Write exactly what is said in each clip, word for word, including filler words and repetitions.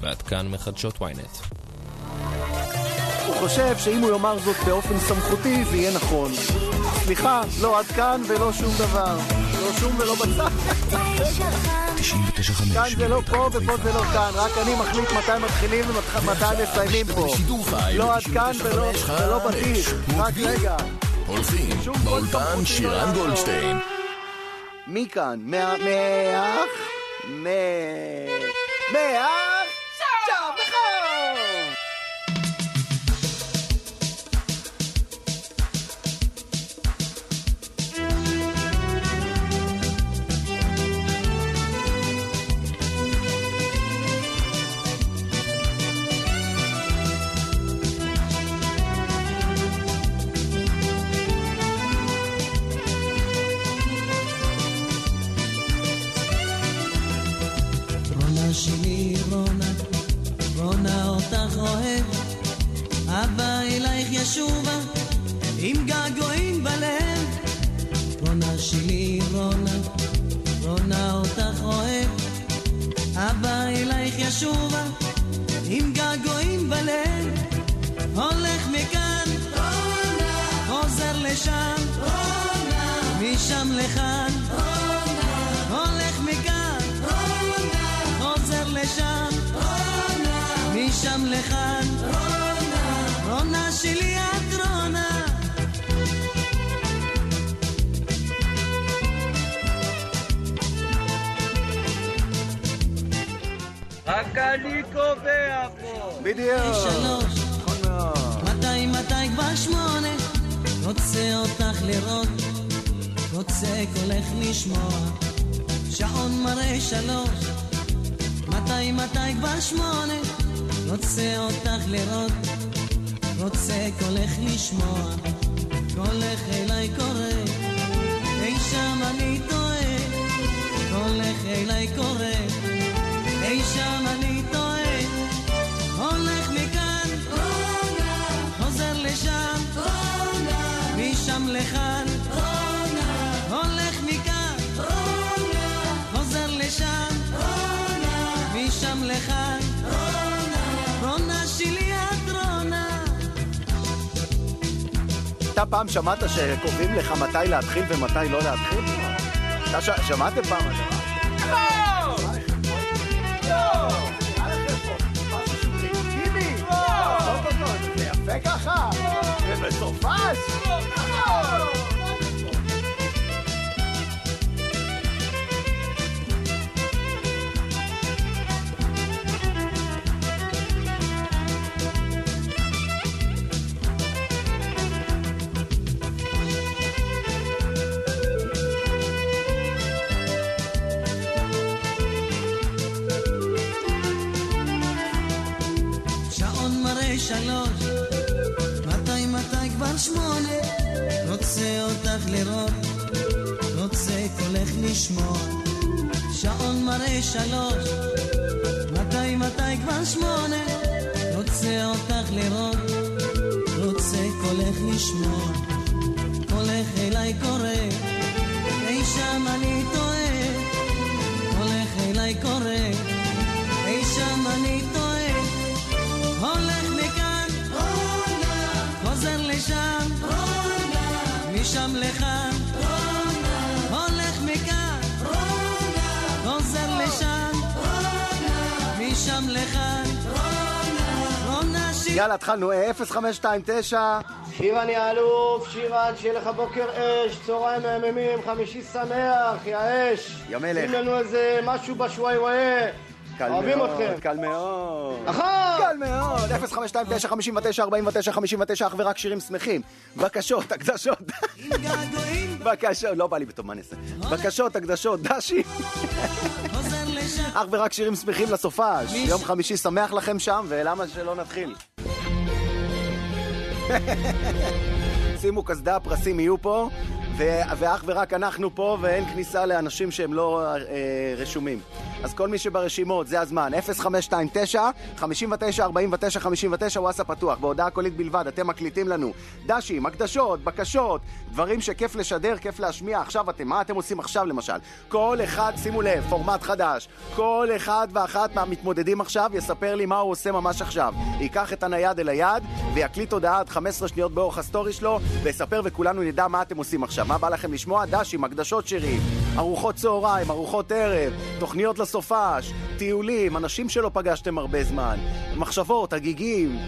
ועד כאן מחדשות וויינט. הוא חושב שאם הוא יאמר זאת באופן סמכותי זה יהיה נכון. סליחה, לא עד כאן ולא שום דבר. לא שום ולא בצד. כאן זה לא פה ופה זה לא כאן. רק אני מחליט מתי מתחילים ומתי מסיימים פה. לא עד כאן ולא בטיח. רק רגע. הולכים באולפן שירן גולדשטיין. מי כאן? מאח? מאח? עכשיו נכון! שלי רונה, רונה אותך אוהב, אבא אלייך ישובה, עם געגועים בלב. רונה שלי רונה, רונה אותך אוהב, אבא אלייך ישובה, עם געגועים בלב. הולך מכאן, רונה, חוזר לשם, רונה, משם לכאן, רונה, הולך מכאן, חוזר לשם, רונה, משם לכאן, רונה, רונה שלי את רונה. רק אני קובע פה. בדיוק. שלוש, מתי מתי כבר שמונה, רוצה אותך לראות, רוצה קולך לשמוע, שעון מראה שלוש, מתי מתי כבר שמונה, רוצה אותך לראות, רוצה קולך לשמוע, קולך אליי קורא, אי שם אני טועה, קולך אליי קורא, אי שם אני טועה, הולך מכאן, רונה, חוזר לשם, רונה, משם לכאן, רונה, הולך מכאן, רונה, חוזר לשם, משם לכאן, רונה, רונה שלי את רונה. אתה פעם שמעת שקובעים לך מתי להתחיל ומתי לא להתחיל? אתה שמעתם פעם? לא! לא! משהו שהוא ריטיבי? לא! זה יפה ככה? ובסופש? לא! שלוש, מתי מתי כבר שמונה, רוצה אותך לראות, רוצה קולך לשמוע, שעון מראה שלוש, מתי מתי כבר שמונה, רוצה אותך לראות, רוצה קולך לשמוע, קולך אליי קורא, אי שם אני טועה, קולך אליי קורא, אי שם אני טועה, הולך מכאן, רונה, חוזר לשם, רונה, משם לכאן, רונה, הולך מכאן, רונה, חוזר לשם, רונה, משם לכאן, רונה, רונה שלי. יאללה, התחלנו, אפס חמש שתיים תשע. שיר אני אלוף, שירה, שיהיה לך בוקר אש, צהריים מהממים, חמישי שמח, יא אש. יא מלך. שים לנו איזה משהו בשוואי וואה. אוהבים אתכם. קל מאוד. אחר! קל מאוד. אפס חמש שתיים תשע חמש תשע ארבעים ותשע חמישים ותשע, אך ורק שירים שמחים. בקשות, הקדשות. בקשות, לא בא לי בטוב, מה נעשה? בקשות, הקדשות, דשי. אך ורק שירים שמחים לסופש. יום חמישי שמח לכם שם, ולמה שלא נתחיל? שימו כסדה, הפרסים יהיו פה, ואך ורק אנחנו פה, ואין כניסה לאנשים שהם לא רשומים. אז כל מי שברשימות, זה הזמן. אפס חמש שתיים תשע חמש תשע ארבע תשע חמש תשע, וואטסאפ פתוח, בהודעה קולית בלבד, אתם מקליטים לנו דשים, הקדשות, בקשות, דברים שכיף לשדר, כיף להשמיע. עכשיו אתם, מה אתם עושים עכשיו למשל? כל אחד, שימו לב, פורמט חדש. כל אחד ואחת מהמתמודדים עכשיו יספר לי מה הוא עושה ממש עכשיו. ייקח את הנייד אל היד ויקליט הודעה עד חמש עשרה שניות באורך הסטורי שלו, ויספר וכולנו נדע מה אתם עושים עכשיו. מה בא לכם לשמוע? דשים, הקדשות שירים, ארוחות צהריים, ארוחות ערב, תוכניות לסופש, טיולים, אנשים שלא פגשתם הרבה זמן, מחשבות, הגיגים,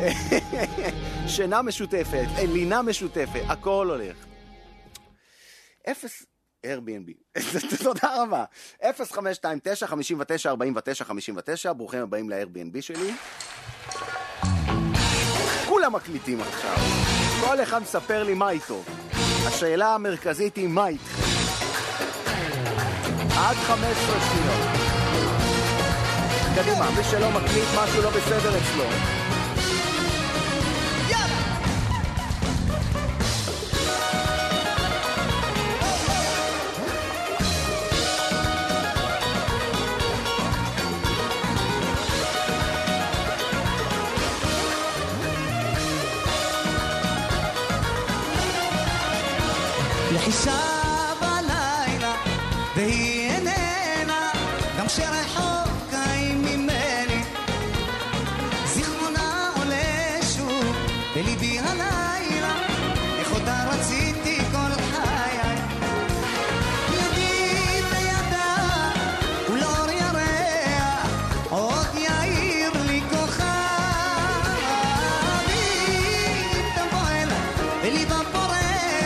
שינה משותפת, לינה משותפת, הכל הולך. אפס... Airbnb. תודה רבה. אפס חמש שתיים תשע חמש תשע ארבע תשע חמש תשע, ברוכים הבאים ל-Airbnb שלי. כולם מקליטים עכשיו. כל אחד מספר לי מה איתו. השאלה המרכזית היא מה איתכם. עד חמש עשרה שניות. קדימה, מי שלא מקליט משהו לא בסדר אצלו. לחישה בלילה והיא איננה, גם שרחוק חיים ממני, זיכרונה עולה שוב בליבי הלילה, איך אותה רציתי כל חיי. ידי בידה ולאור ירח עוד יאיר לי כוכב, אם תבוא אליי בליבה פורח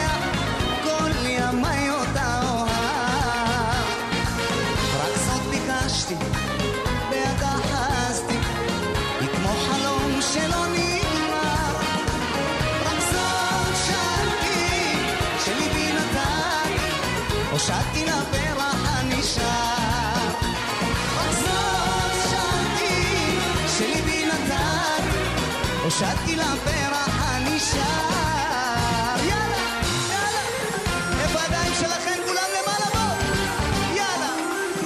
והדחסתי, היא כמו חלום שלא נגמר, רק זאת שאלתי שליבי נתן, הושעתי לפרח הנשאר, רק זאת שאלתי שליבי נתן, הושעתי לפרח הנשאר. יאללה, יאללה, איפה הידיים שלכם? כולם למעלה בוא, יאללה.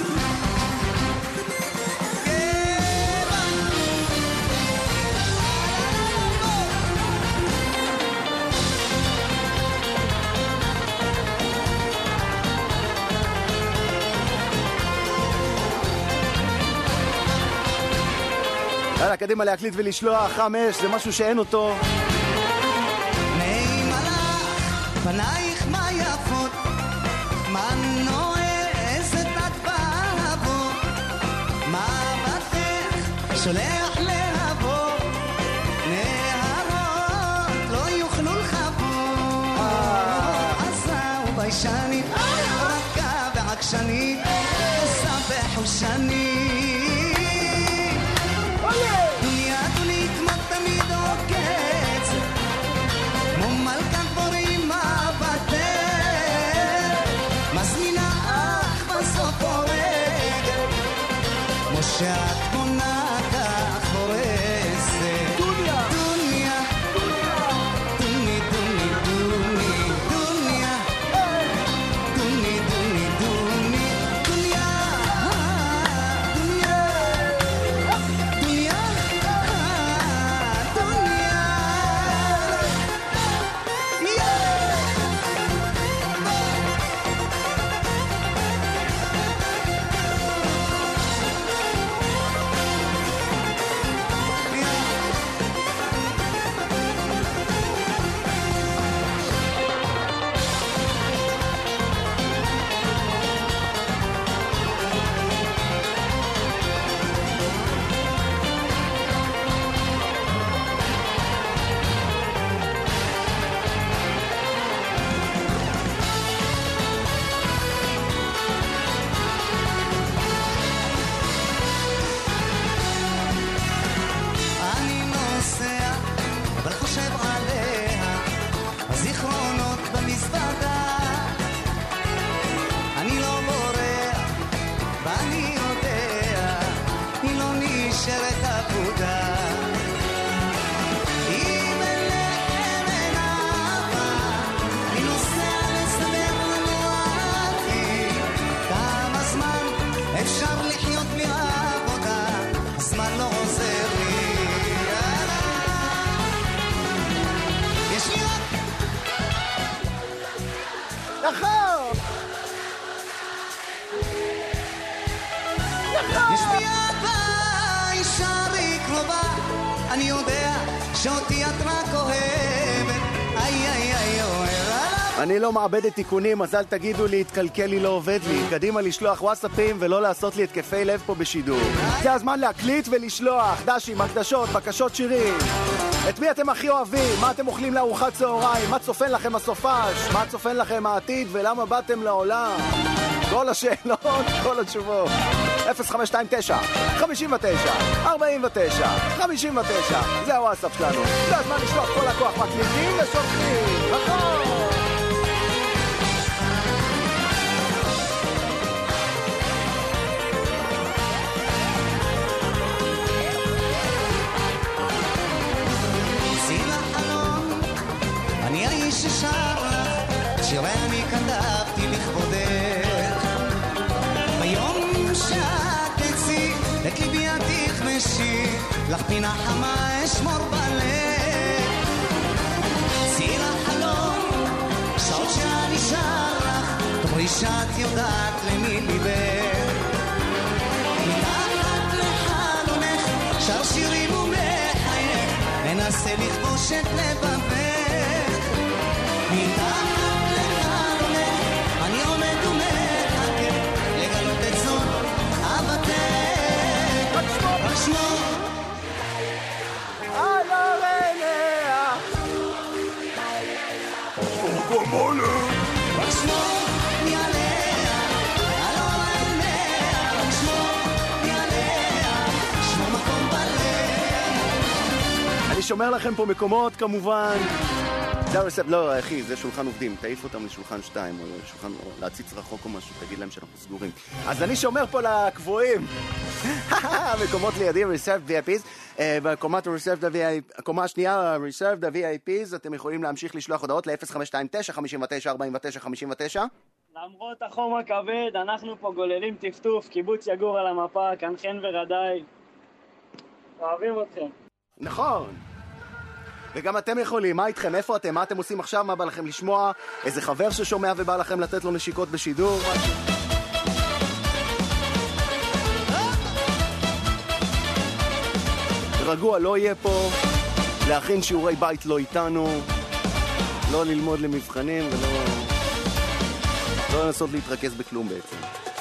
יאללה, קדימה להקליט ולשלוח. חמש, זה משהו שאין אותו. נעים עלך, פנייך מה יפות, מה נועזת את בעבור, מה בתך שולח להבור, נהרות לא יוכלו לחבור, עשה וביישנית, רכה ועקשנית, סבח ושנית, דוניה דונית כמו תמיד עוקצת, כמו מלכת פורים מבטר, מזמינה אך בסוף הורגת, כמו שאת פונה כך הורסת. דוניה דוניה דוני דוני דוני דוניה דוני דוני דוני דוניה דוניה דוניה דוניה חסר לי. יש לי רק נכון! יש בי אהבה, אישרי קרובה, אני יודע שאותי את רק אוהבת. איי איי איי אוהב. אני לא מעבדת תיקונים, אז אל תגידו לי, התקלקל לי, לא עובד לי. קדימה לשלוח וואטסאפים ולא לעשות לי התקפי לב פה בשידור. זה הזמן להקליט ולשלוח. דשים, הקדשות, בקשות שירים. את מי אתם הכי אוהבים? מה אתם אוכלים לארוחת צהריים? מה צופן לכם הסופש? מה צופן לכם העתיד? ולמה באתם לעולם? כל השאלות, כל התשובות. אפס חמש שתיים תשע חמישים ותשע ארבעים ותשע חמישים ותשע. זה הוואטסאפ שלנו. זה הזמן לשלוח כל הכוח מקליטים ושולחים. נכון! אני האיש ששר לך, שירי אני כתבתי לכבודך. ביום שאת תצאי, את ליבי את תכבשי, לך פינה חמה אשמור בלב. צאי לחלום, שעות שאני שר לך, תאמרי שאת יודעת למי ליבך. מתחת לחלונך, שר שירים ומחייך, מנסה לכבוש את לבבך. מתחת לחלונך אני עומד ומחכה לגלות את זאת אהבתך. רק שמור על הרניה רק שמור מעליה על הרניה רק שמור מעליה שמור מקום בלב. אני שומר לכם פה מקומות כמובן. זה הרספט, לא אחי, זה שולחן עובדים, תעיף אותם לשולחן שתיים או לשולחן, או להציץ רחוק או משהו, תגיד להם שאנחנו סגורים. אז אני שומר פה לקבועים. מקומות לידי, Reserved וי איי פיז, בקומת הקומה השנייה, Reserved וי איי פיז, אתם יכולים להמשיך לשלוח הודעות ל-אפס חמש שתיים תשע חמישים ותשע ארבעים ותשע חמישים ותשע. למרות החום הכבד, אנחנו פה גוללים טפטוף, קיבוץ יגור על המפה, כאן חן ורדי. אוהבים אתכם. נכון. וגם אתם יכולים, מה איתכם? איפה אתם? מה אתם עושים עכשיו? מה בא לכם לשמוע? איזה חבר ששומע ובא לכם לתת לו נשיקות בשידור? רגוע לא יהיה פה, להכין שיעורי בית לא איתנו, לא ללמוד למבחנים ולא לא לנסות להתרכז בכלום בעצם.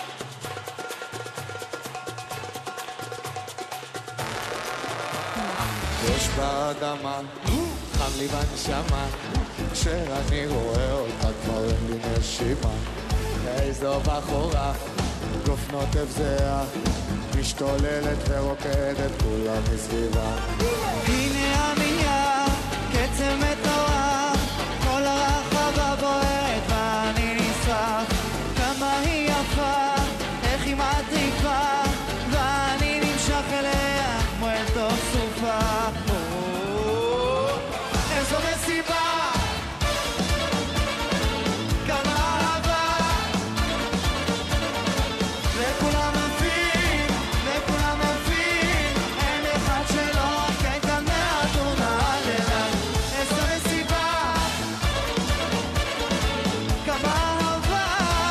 יש באדמה, חם לי בנשמה, כשאני רואה אותה כבר אין לי נשימה. איזו בחורה, גוף נוטף זהה, משתוללת ורוקדת כולה מסביבה. הנה המניין, קצב מטורף, כל הרחבה בוערת ואני נשרף. כמה היא יפה, איך היא מטריפה, ואני נמשך אליה כמו אל תוך סופה. איזו מסיבה, כמה אהבה, וכולם יפים, וכולם יפים, אין אחד שלא כן כאן מהתונה עלילה. איזו מסיבה, כמה אהבה,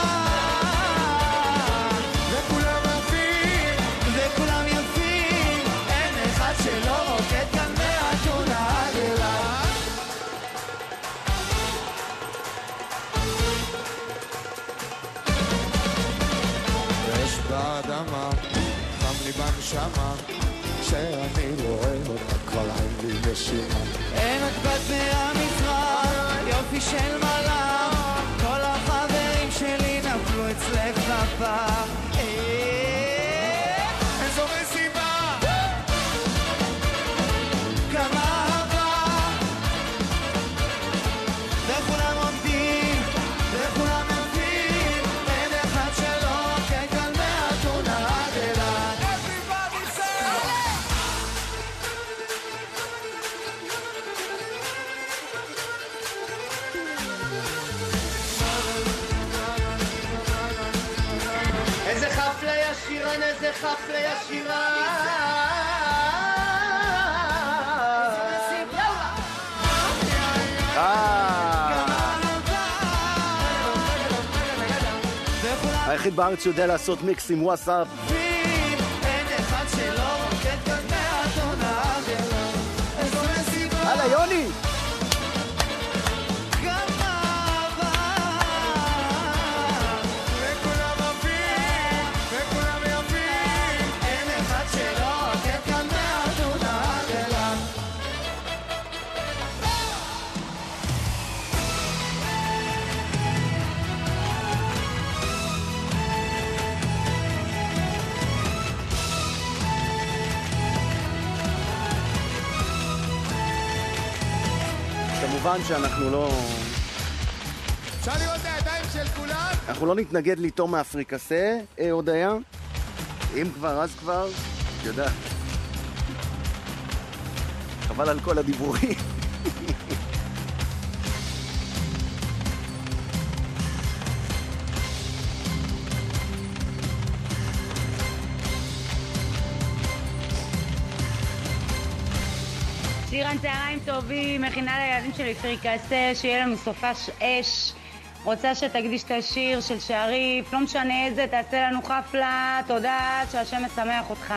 וכולם יפים, וכולם יפים, אין אחד שלא כן כאן מהתונה עלילה. יש באדמה, חם לי בנשמה, כשאני רואה אותה כבר אין לי נשימה. אין את בת מהמזרח, יופי של מלאך, כל החברים שלי נפלו אצלך בפח. איזו מסיבה, כמה אהבה, וכולם עומדים, וכולם יפים, אין אחד שלא כן כאן מהתונה עד אילת. Everybody say איזה חפלה ישירן, איזה חפלה ישירן. היחיד בארץ שיודע לעשות מיקס עם וואטסאפ. אין אחד שלא רוקד כאן מהתונה שלו. איזו מסיבה הלאה יוני! כמובן שאנחנו לא... אפשר לראות את הידיים של כולם? אנחנו לא נתנגד ליטום מאפריקסה, אה, הודיה. אם כבר, אז כבר, יודע. חבל על כל הדיבורים. שירן, צהריים טובים, מכינה לילדים שלי פריקסה, שיהיה לנו סופש אש. רוצה שתקדיש את השיר של שריף, לא משנה איזה, תעשה לנו חפלה, תודה, שהשם משמח אותך.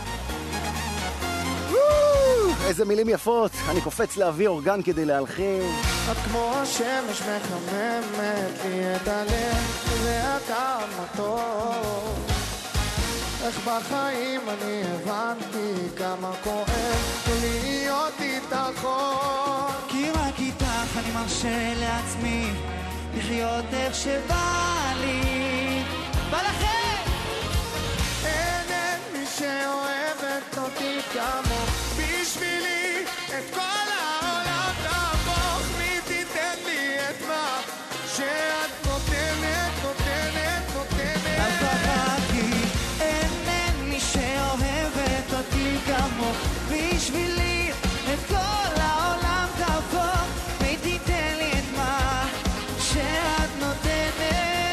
איזה מילים יפות, אני קופץ להביא אורגן כדי להלחין. את כמו השמש מחממת לי את הלב, ואתה מתוק. איך בחיים אני הבנתי כמה כואב להיות איתך עוד. כי רק איתך אני מרשה לעצמי לחיות איך שבא לי. בא לכם! אין אין מי שאוהבת אותי כמוך, בשבילי את כל העולם תהפוך. מי תיתן לי את מה שאת נותנת, נותנת, נותנת. אז בחרתי אין אין מי שאוהבת אותי כמוך, בשבילי את כל העולם תהפוך. מי תיתן לי את מה שאת נותנת.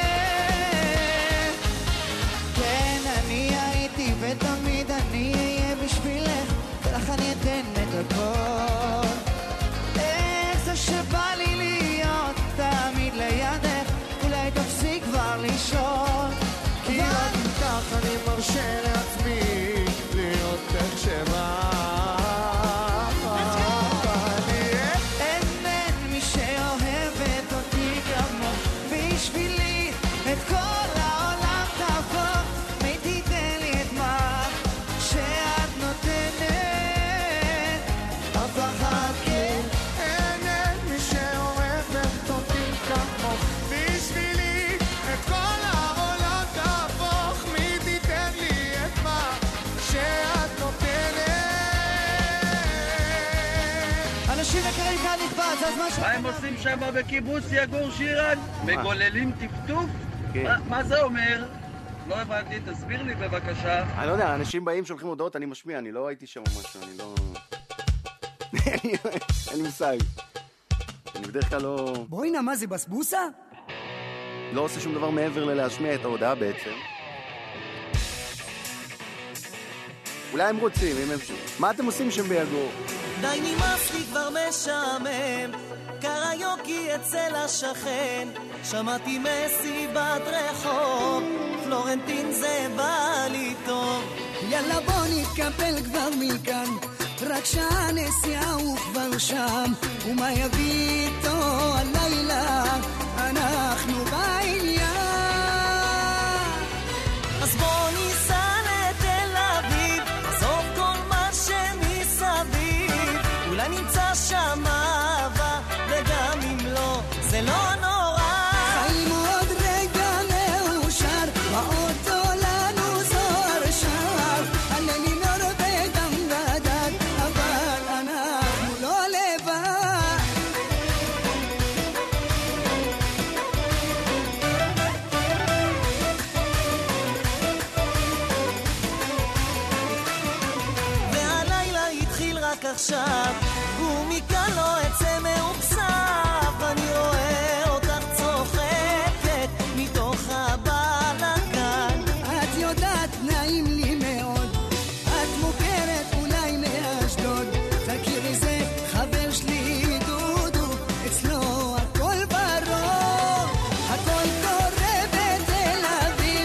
כן, אני הייתי ותמיד אני אהיה בשבילך, ולך אני אתן את הכל. איך זה שבא לי להיות תמיד לידך, אולי תפסיק כבר לישון. כי רק איתך אני מרשה לעצמי להיות איך שבא. אין אין מי שאוהבת אותי כמוך, בשבילי את כל העולם תהפוך. מי תיתן לי את מה שאת נותנת. אף אחת כן. אין אין מי שאוהבת אותי כמוך, בשבילי את כל העולם תהפוך. מי תיתן לי את מה שאת נותנת. אנשים יקרים כאן נקבע, זה הזמן ש... מה הם עושים שם בקיבוץ יגור שירן? מגוללים טפטוף? כן. מה- מה זה אומר? לא הבנתי, תסביר לי בבקשה. אני לא יודע, אנשים באים, שולחים הודעות, אני משמיע, אני לא הייתי שם משהו, אני לא... אין לי מושג. אני בדרך כלל לא... בואי מה זה בסבוסה? לא עושה שום דבר מעבר ללהשמיע את ההודעה בעצם. אולי הם רוצים, אם הם... מה אתם עושים שם ביגור? די נמאס לי כבר משעמם, קריוקי אצל השכן, שמעתי מסיבת רחוב, פלורנטין זה בא לי טוב. יאללה בוא נתקפל כבר מכאן, רק שעה נסיעה הוא כבר שם, ומה יביא איתו הלילה, אנחנו בעניין. אז בוא ניסע לתל אביב, עזוב כל מה שמסביב, אולי נמצא שם אהבה, וגם אם לא, זה לא נורא. חיים עוד רגע מאושר, באוטו לנו זוהר שר, עלני נור בדם גדד, אבל אנחנו לא לבד. והלילה התחיל רק עכשיו, ומכאן לא אצא מאוכסף, אני רואה אותך צוחקת מתוך הבלגן. את יודעת נעים לי מאוד, את מוכרת אולי מאשדוד, תכירי זה חבר שלי דודו, אצלו הכל ברור, הכל קורה בתל אביב,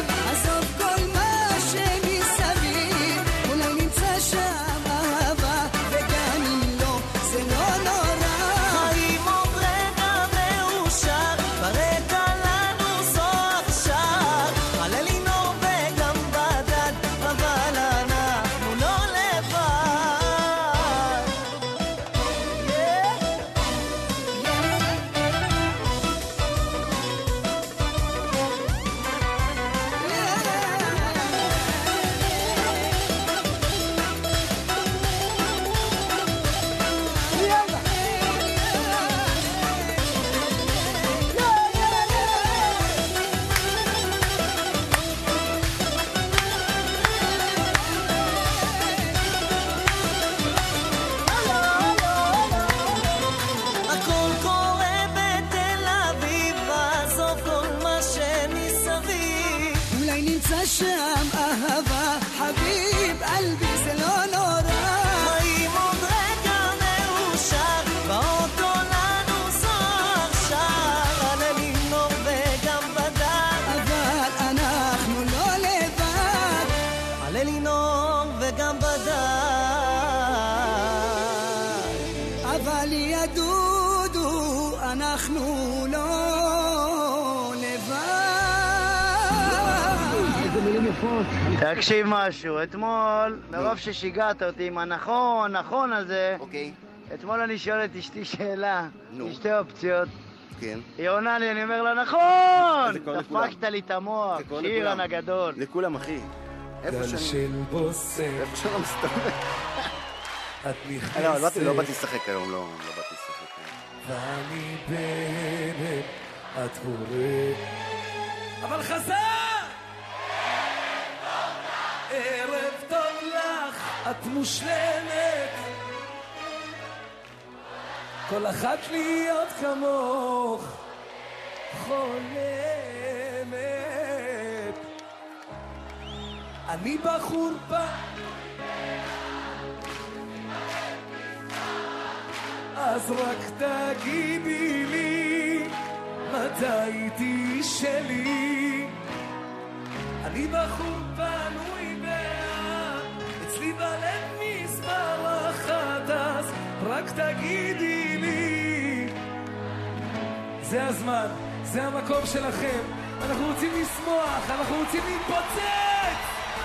אל ידודו, אנחנו לא לבד. תקשיב משהו, אתמול, מרוב ששיגעת אותי עם הנכון, נכון הזה, אוקיי. אתמול אני שואל את אשתי שאלה, שתי אופציות. כן. היא עונה לי, אני אומר לה, נכון! דפקת לי את המוח, שירן הגדול. לכולם, אחי. איפה שאני... איפה שאני מסתובב. לא באתי לשחק היום, לא באתי לשחק היום. ואני באמת, את הורג. אבל חזר! ערב טוב לך, את מושלמת. כל אחת להיות כמוך חולמת. אני בחור פה, אז רק תגידי לי מתי תהיי שלי. אני בחור פנוי באה, אצלי בלב מספר אחת, אז רק תגידי לי. זה הזמן, זה המקום שלכם. אנחנו רוצים לשמוח, אנחנו רוצים להתפוצץ.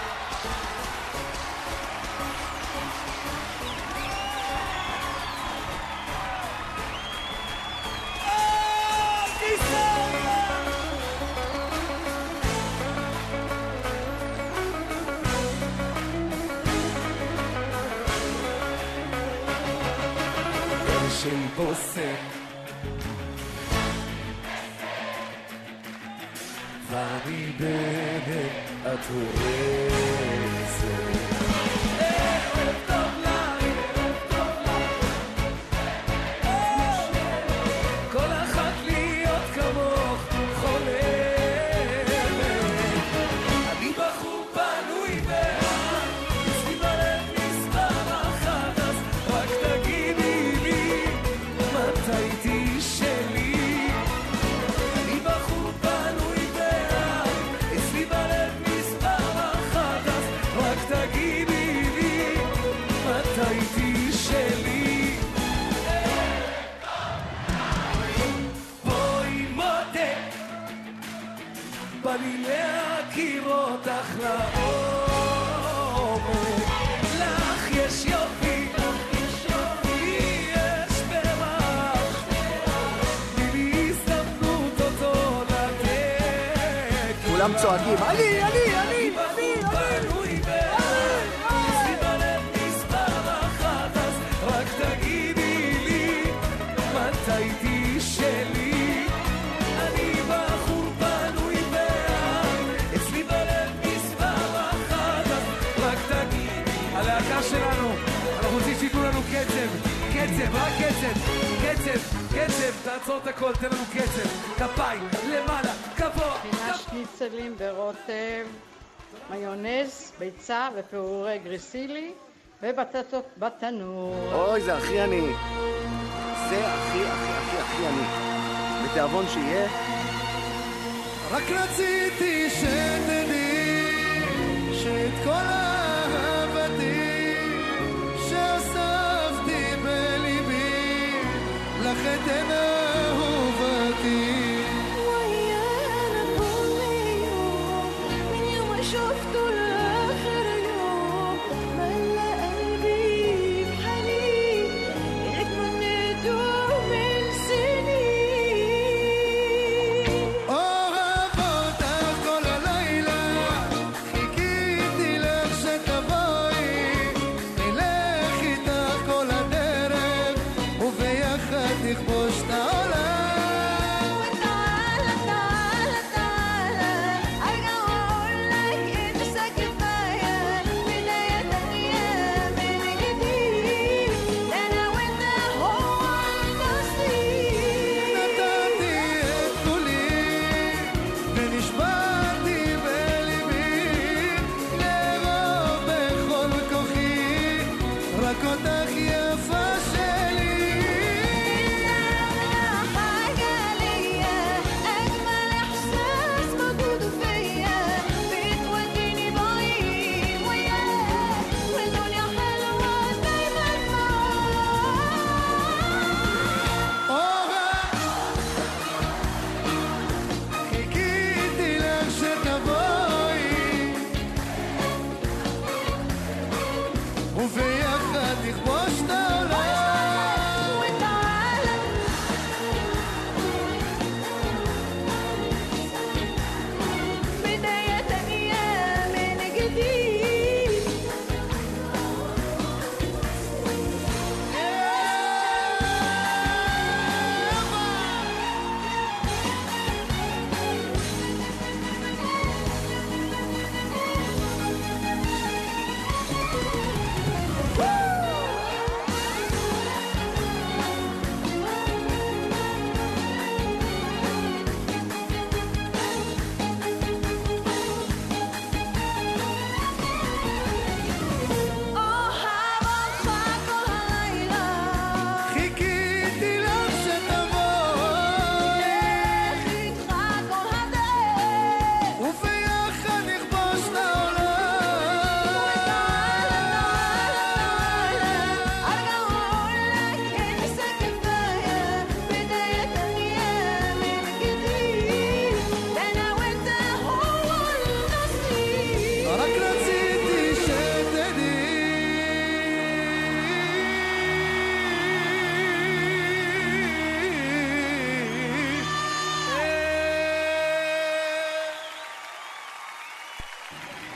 של בוסם ואני באמת את הורסת. ערב טוב לך, ערב טוב לך, כל אחת להיות כמוך חולמת. אני בחור פנוי בעד, אצלי בלב מספר אחת, אז רק תגידי לי מתי תהיי שלי. אני בחור פנוי בעד, אצלי בלב מספר אחת, אז רק תגידי לי מתי תהיי שלי. בואי מודה, בא לי להכיר אותך לעומק. לך יש יופי, יש פרח, תני לי הזדמנות אותו לתת. כולם צועקים, אני, אני, אני, אני פנוי בעד, אצלי בלב מספר אחת, אז רק תגידי לי מתי תהיי שלי. אני בחור פנוי בעד, אצלי בלב מספר אחת, אז רק תגידי. הלהקה שלנו, אנחנו רוצים שיתנו לנו קצב, קצב, רק קצב, קצב, קצב, תעצור את הכל, תן לנו קצב, כפיים, למעלה, גבוה, פינה שניצלים ברוטב, מיונז, ביצה ופירורי גריסילי ובטטות בתנור. אוי, זה הכי אני. זה הכי, הכי, הכי, הכי אני. בתיאבון שיהיה. רק רציתי שתדעי שאת כל אהבתי שאספתי בליבי לך אתן אהובתי. شفته لآخر يوم ملأ قلبي بحنين اتمنيته من سنين. אוהב אותך כל הלילה, חיכיתי לך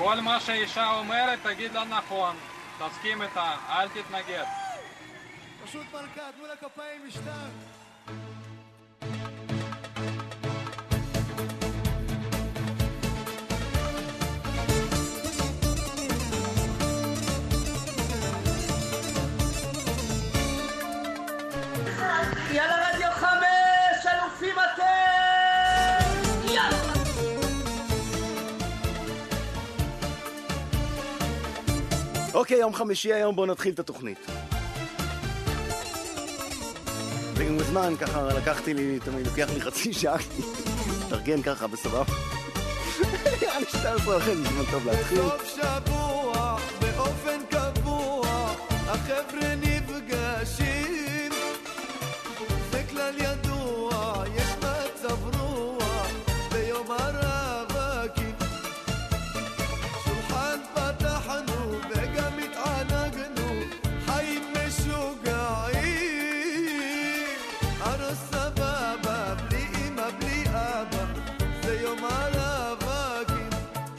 כל מה שאישה אומרת תגיד לה נכון, תסכים איתה, אל תתנגד. פשוט מלכה, תנו לה כפיים משטר. יאללה רדיו חמש, אלופים אתם! יאללה! אוקיי, יום חמישי היום, בואו נתחיל את התוכנית. זה גם בזמן, ככה לקחתי לי, תמיד לוקח לי חצי שעה, תרגן ככה בסבב. נראה לי שתי עשרה וחצי, זמן טוב להתחיל. בסוף שבוע, באופן קבוע, החבר'ה נפגשים. זה כלל ידוע, יש מצב רוח, ביום הרווקים. שולחן פתחנו וגם התענגנו, חיים משוגעים. ארוס סבבה, בלי אמא, בלי אבא, זה יום הרווקים.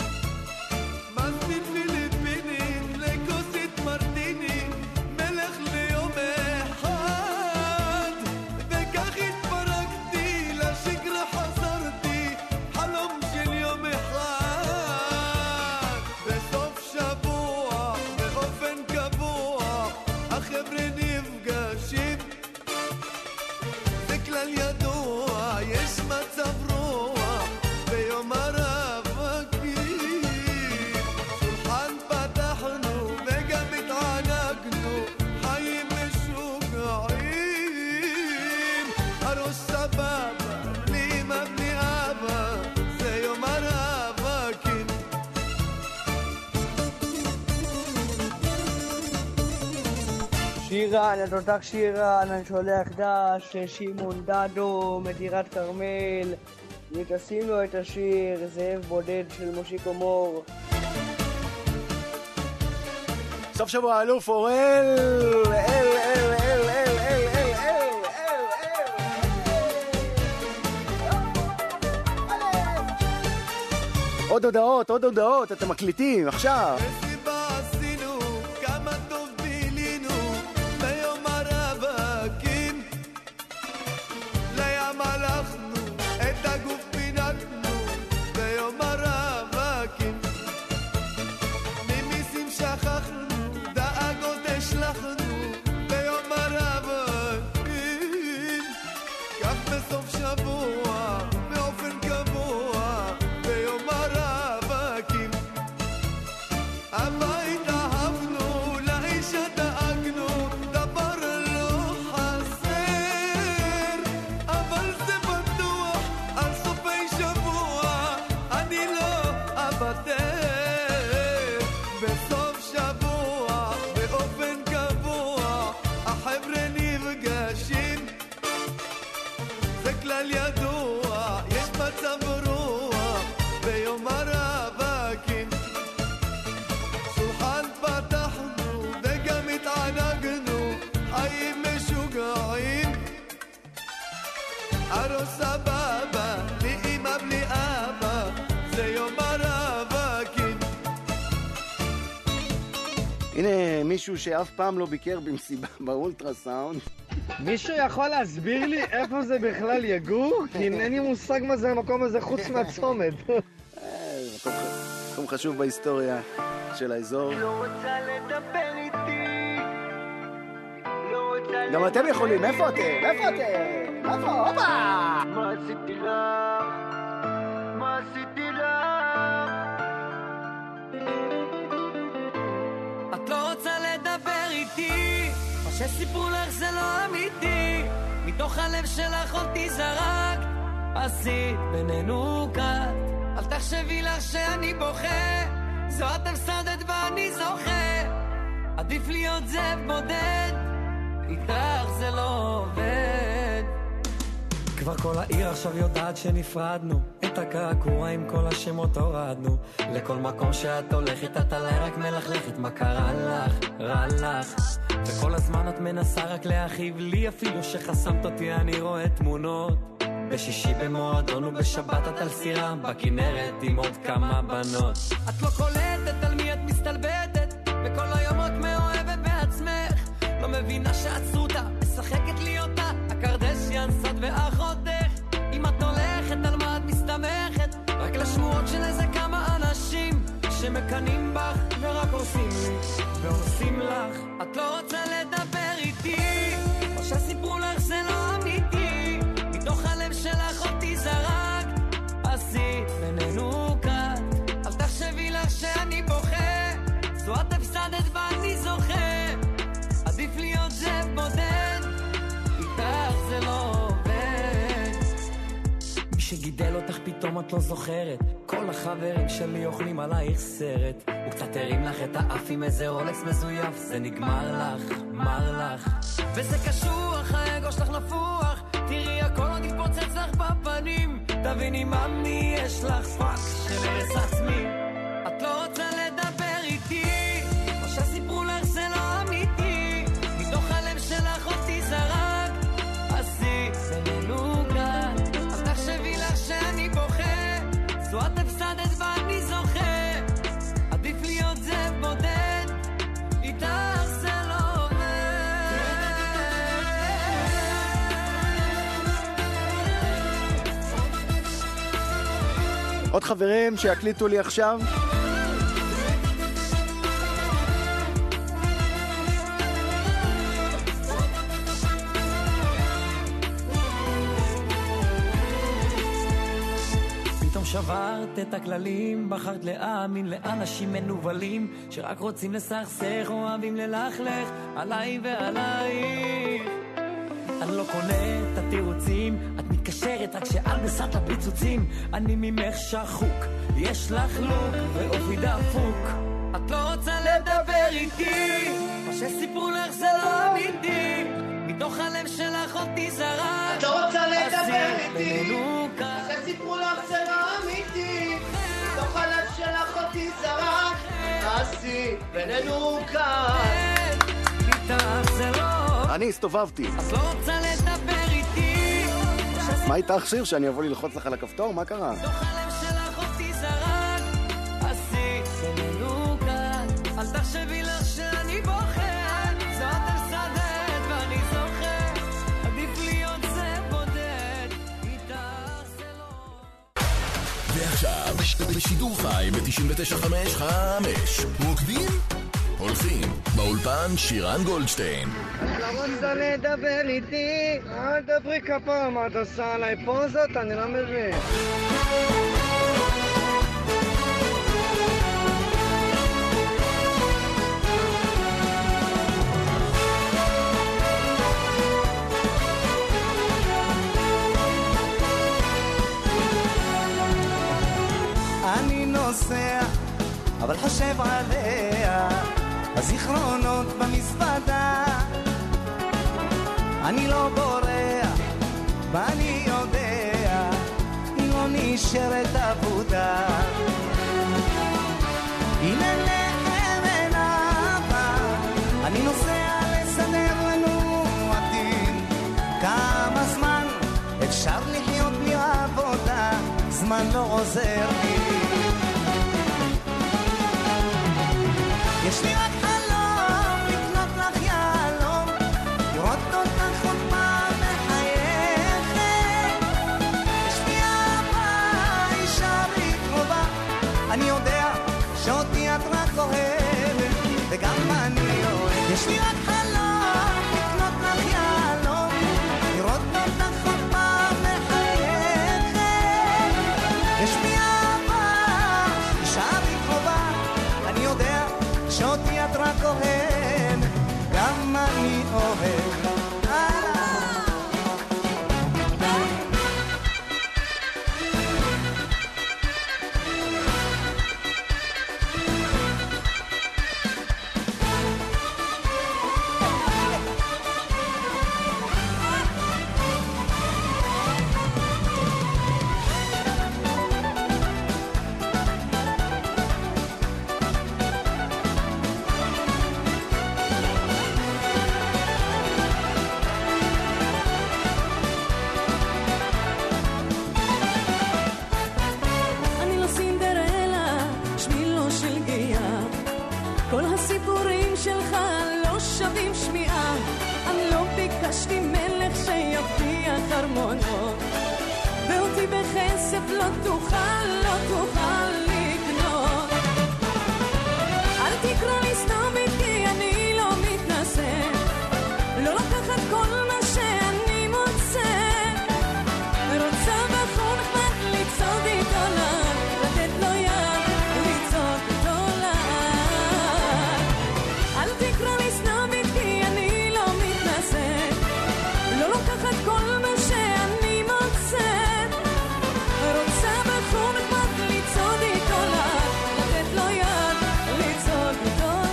מזמין פיליפינית לכוסית מרטיני, מלך ליום אחד. וכך התפרקתי, לשגרה חזרתי, חלום של יום אחד. בסוף שבוע, באופן קבוע, החבר'ה נפגשים. זה כלל ידוע, יש מצב רוח, ביום הרווקים. שולחן פתחנו וגם התענגנו, חיים משוגעים. הראש סבבה, בלי אמא, בלי אבא, זה יום הרווקים. שירה, אני תותח שירה, אני שולח דש לשמעון דדו מדירת כרמל, ותשים לו את השיר זאב בודד של מושיקו מור. סוף שבוע אלוף אורל, אל, אל, אל, אל, אל, אל, אל, אל. עוד הודעות, עוד הודעות, אתם מקליטים עכשיו. מסיבה עשינו, כמה טוב בילינו, ביום הרווקים. לים הלכנו, את הגוף פינקנו, ביום הרווקים. ממיסים שכחנו, דאגות השלחנו, ביום הרווקים. כך בסוף שבוע, באופן קבוע, ביום הרווקים. הבית אהבנו, לאישה דאגנו, דבר לא חסר. אבל זה בטוח, על סופי שבוע, אני לא אוותר. בסוף שבוע, באופן קבוע, החבר'ה נפגשים. זה כלל ידוע, יש מצב רוח, ביום הרווקים. שולחן פתחנו וגם התענגנו, חיים משוגעים. ארוס סבבה, בלי אמא, בלי אבא, זה יום הרווקים. הנה מישהו שאף פעם לא ביקר במסיבה באולטרסאונד. מישהו יכול להסביר לי איפה זה בכלל יגור? כי אין לי מושג מה זה המקום הזה חוץ מהצומת. מקום, מקום חשוב בהיסטוריה של האזור. לא רוצה לדבר איתי, לא רוצה גם אתם יכולים, איפה אתם? איפה אתם? איפה? הופה! מה עשיתי לך? מה עשיתי לך? את לא רוצה לדבר איתי, מה שסיפרו לך זה לא אמיתי, מתוך הלב שלך אותי זרק, עשית בינינו קט. אל תחשבי לך שאני בוכה, זו את המסדת ואני זוכה, עדיף להיות זאב בודד, איתך זה לא עובד. כבר כל העיר עכשיו יודעת שנפרדנו, את הקעקוע עם כל השמות הורדנו, לכל מקום שאת הולכת את עליי רק מלכלכת, מה קרה לך? רע לך. וכל הזמן את מנסה רק להכאיב לי, אפילו שחסמת אותי אני רואה תמונות, בשישי במועדון ובשבת את על סירה בכנרת עם עוד כמה בנות. את לא קולטת על מי את מסתלבטת, וכל היום רק מאוהבת בעצמך, לא מבינה שעצרו אותה, משחקת לי אותה הקרדשיאן סד ואחותך. אם את הולכת על מה את מסתמכת, רק לשמועות של איזה כמה אנשים שמקנים בך ורק עושים לי ועושים לך. את לא רוצה לדבר איתי, או שסיפרו לך זה לא אמיתי, מתוך הלב שלך אותי זרק, עשית בינינו קט. אל תחשבי לך שאני בוכה, זו את הפסדת ואני זוכה, עדיף להיות זאב בודד, איתך זה לא עובד. מי שגידל אותך פתאום את לא זוכרת, כל החברים שלי אוכלים עלייך סרט, הוא קצת הרים לך את האף עם איזה רולקס מזויף, זה נגמר לך, מר לך, וזה קשוח, האגו שלך נפוח, תראי הכל עוד יתפוצץ לך בפנים, תביני ממי יש לך פאק של הרס עצמי. את לא רוצה לדבר איתי, מה שסיפרו לך זה לא אמיתי, מתוך הלב שלך אותי זרק, עשי בינינו כאן. אל תחשבי לך שאני בוכה, זו את הפסדת ואני זוכה, עדיף להיות זאב בודד, איתך זה לא עובד. עוד חברים שיקליטו לי עכשיו. שברת את הכללים, בחרת להאמין לאנשים מנובלים שרק רוצים לסכסך, אוהבים ללכלך עליי ועלייך. אני לא קונה את התירוצים, את מתקשרת רק שעל בסת הפיצוצים, אני ממך שחוק, יש לך לוק ואופי דפוק. את לא רוצה לדבר איתי, מה שסיפרו לך זה לא אמיתי, מתוך הלב שלך אותי זרק. את לא רוצה לדבר איתי, מה שסיפרו לך זה לא אמיתי, מתוך הלב שלך אותי זרק, עשי בינינו כאן, איתך זה לא. אני הסתובבתי. את לא רוצה לדבר איתי, מה איתך שיר שאני אבוא ללחוץ לך על הכפתור? מה קרה? מתוך הלב שלך אותי זרק, עשי בינינו כאן. אל תחשבי לך שאני בוכה, זו את הפסדת ואני זוכה, עדיף להיות זה בודד, איתך זה לא. ועכשיו בשידור חי ב-תשעים ותשע חמש חמש מוקדים הולכים באולפן שירן גולדשטיין. את לא רוצה לדבר איתי, אל דברי כפר, מה את עושה עליי פוזות? אני לא מבין. אני נוסע, אבל חושב עליה, הזיכרונות במזוודה. אני לא בורח, ואני יודע, היא לא נשארת עבודה. הנה לחם עיניו, אני נוסע לסדר לנו עתיד. כמה זמן אפשר לחיות מעבודה, זמן לא עוזר לי. יש לי רק חלום לקנות לך יעלום, לראות אותך עוד פעם מחייכת. יש לי אהבה, אישה לי קרובה, אני יודע שאותי את רק אוהבת, וגם אני אוהב. יש לי רק חלום לקנות לך יעלום, לראות אותך עוד פעם מחייכת. יש לי אהבה, אישה לי קרובה, אני יודע שאותי את רק אוהב, גם אני אוהב. כסף לא תוכל, לא תוכל לקנות. אל תקרא לי סנובית כי אני לא מתנסה, לא לקחת כל מה שאני מוצא. רוצה בחור נחמד לצעוד איתו לאט, לתת לו יד לצעוד איתו לאט. אל תקרא לי סנובית כי אני לא מתנסה, לא לקחת כל מה שאני מוצא. רוצה בחור נחמד לצעוד איתו לאט, לתת לו יד לצעוד איתו לאט.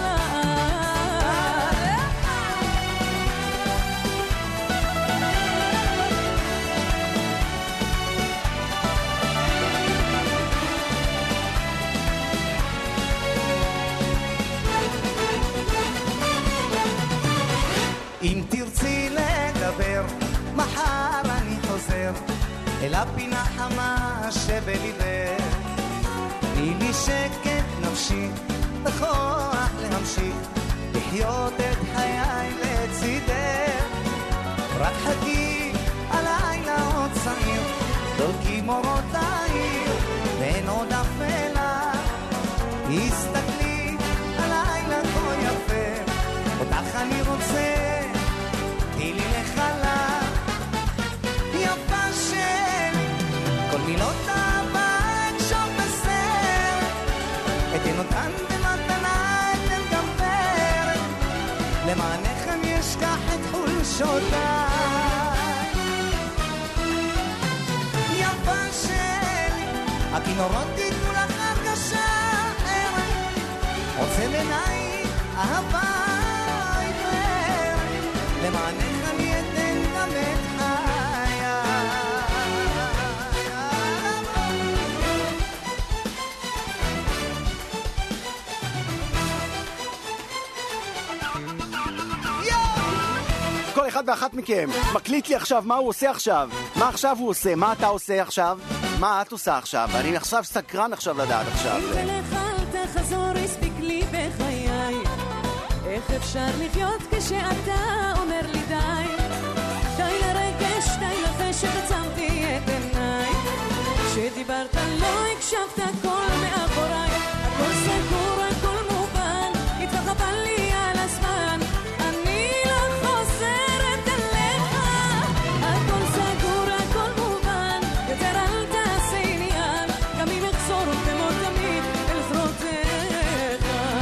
אם תרצי לדבר, מחר אני חוזר אל הפינה חמה שבליבך. תני לי שקט נפשי וכוח להמשיך לחיות את חיי לצידך. רק חכי, הלילה עוד צעיר, דרכי מורות העיר ואין עוד אפלה. הסתכלי, הלילה כה יפה, אותך אני רוצה, תני לי לחלה. יפה שלי, כל מילות אהבה אקשור בסרט, אתן אותן במתנה, אתן גם פרק, למענך אני אשכח את חולשותיי. יפה שלי, הכינורות תיתנו לך הרגשה אחרת, רוצה בעיניי אהבה עיוורת, למענך אני אתן גם את חיי. כל אחד ואחת מכם מקליט לי עכשיו מה הוא עושה עכשיו, מה עכשיו הוא עושה, מה אתה עושה עכשיו, מה את עושה עכשיו. אני עכשיו סקרן עכשיו לדעת עכשיו. אם תלך אל תחזור, הספיק לי בחיי. איך אפשר לחיות כשאתה אומר לי די? די לרגש, די לזה שרצמתי את עיניי. כשדיברת לא הקשבת, הכל מאחוריי, הכל סגור, הכל מובן, איתך חבל לי על הזמן, אני לא חוזרת אליך. הכל סגור, הכל מובן, יותר אל תעשה עניין, גם אם אחזור כמו תמיד אל זרועותיך.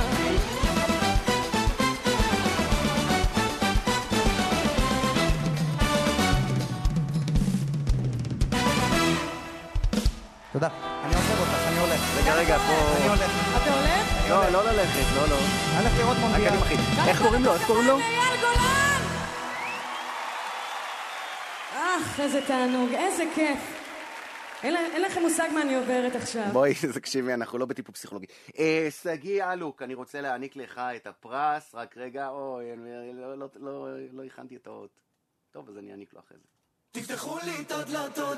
תודה. אני עוזב אותך, אני הולך. רגע, רגע, פה... אני הולך. אתה הולך? לא, לא ללכת, לא, לא. הלך לראות מונדיאל. רק אני מחית. איך קוראים לו? איך קוראים לו? אייל גולן! אך, איזה תענוג, איזה כיף. אין, אין לכם מושג מה אני עוברת עכשיו. בואי, תקשיבי, אנחנו לא בטיפול פסיכולוגי. אה, סגי אלוק, אני רוצה להעניק לך את הפרס, רק רגע, אוי, לא, לא, לא, לא הכנתי את האות. טוב, אז אני אעניק לו אחרי זה. תפתחו לי את הדלתות,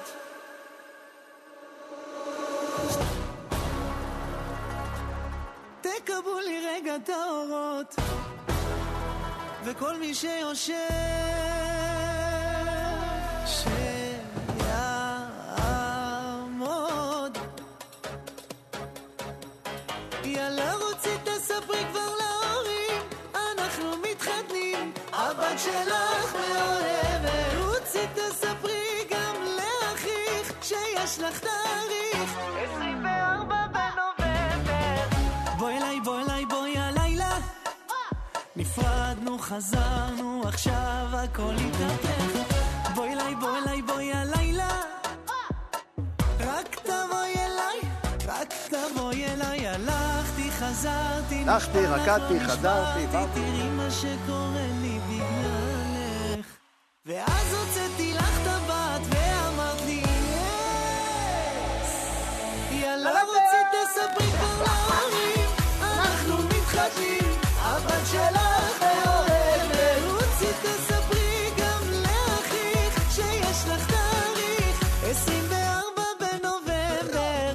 תקבלו לי רגע את האורות, וכל מי שיושב שיעמוד. יאללה רוצי תספרי כבר להורים, אנחנו מתחתנים, הבת שלך מאוהבת. רוצי תספרי גם לאחיך שיש לך תאריך עשרים וארבעה בנובמבר. בואי אליי, בואי אליי, בואי הלילה, נפרדנו, חזרנו, עכשיו הכל התהפך. בואי אליי, בואי אליי, בואי הלילה, רק תבואי אליי, רק תבואי אליי. הלכתי, חזרתי, הלכתי, רקדתי, חזרתי, תראי מה שקורה לי בגללך. ואז הוצאתי לך טבעת ואמרת לי יאללה רוצי תספרי כבר להורים, אנחנו מתחתנים, הבת שלך מאוהבת. רוצי תספרי גם לאחיך שיש לך תאריך עשרים וארבעה בנובמבר.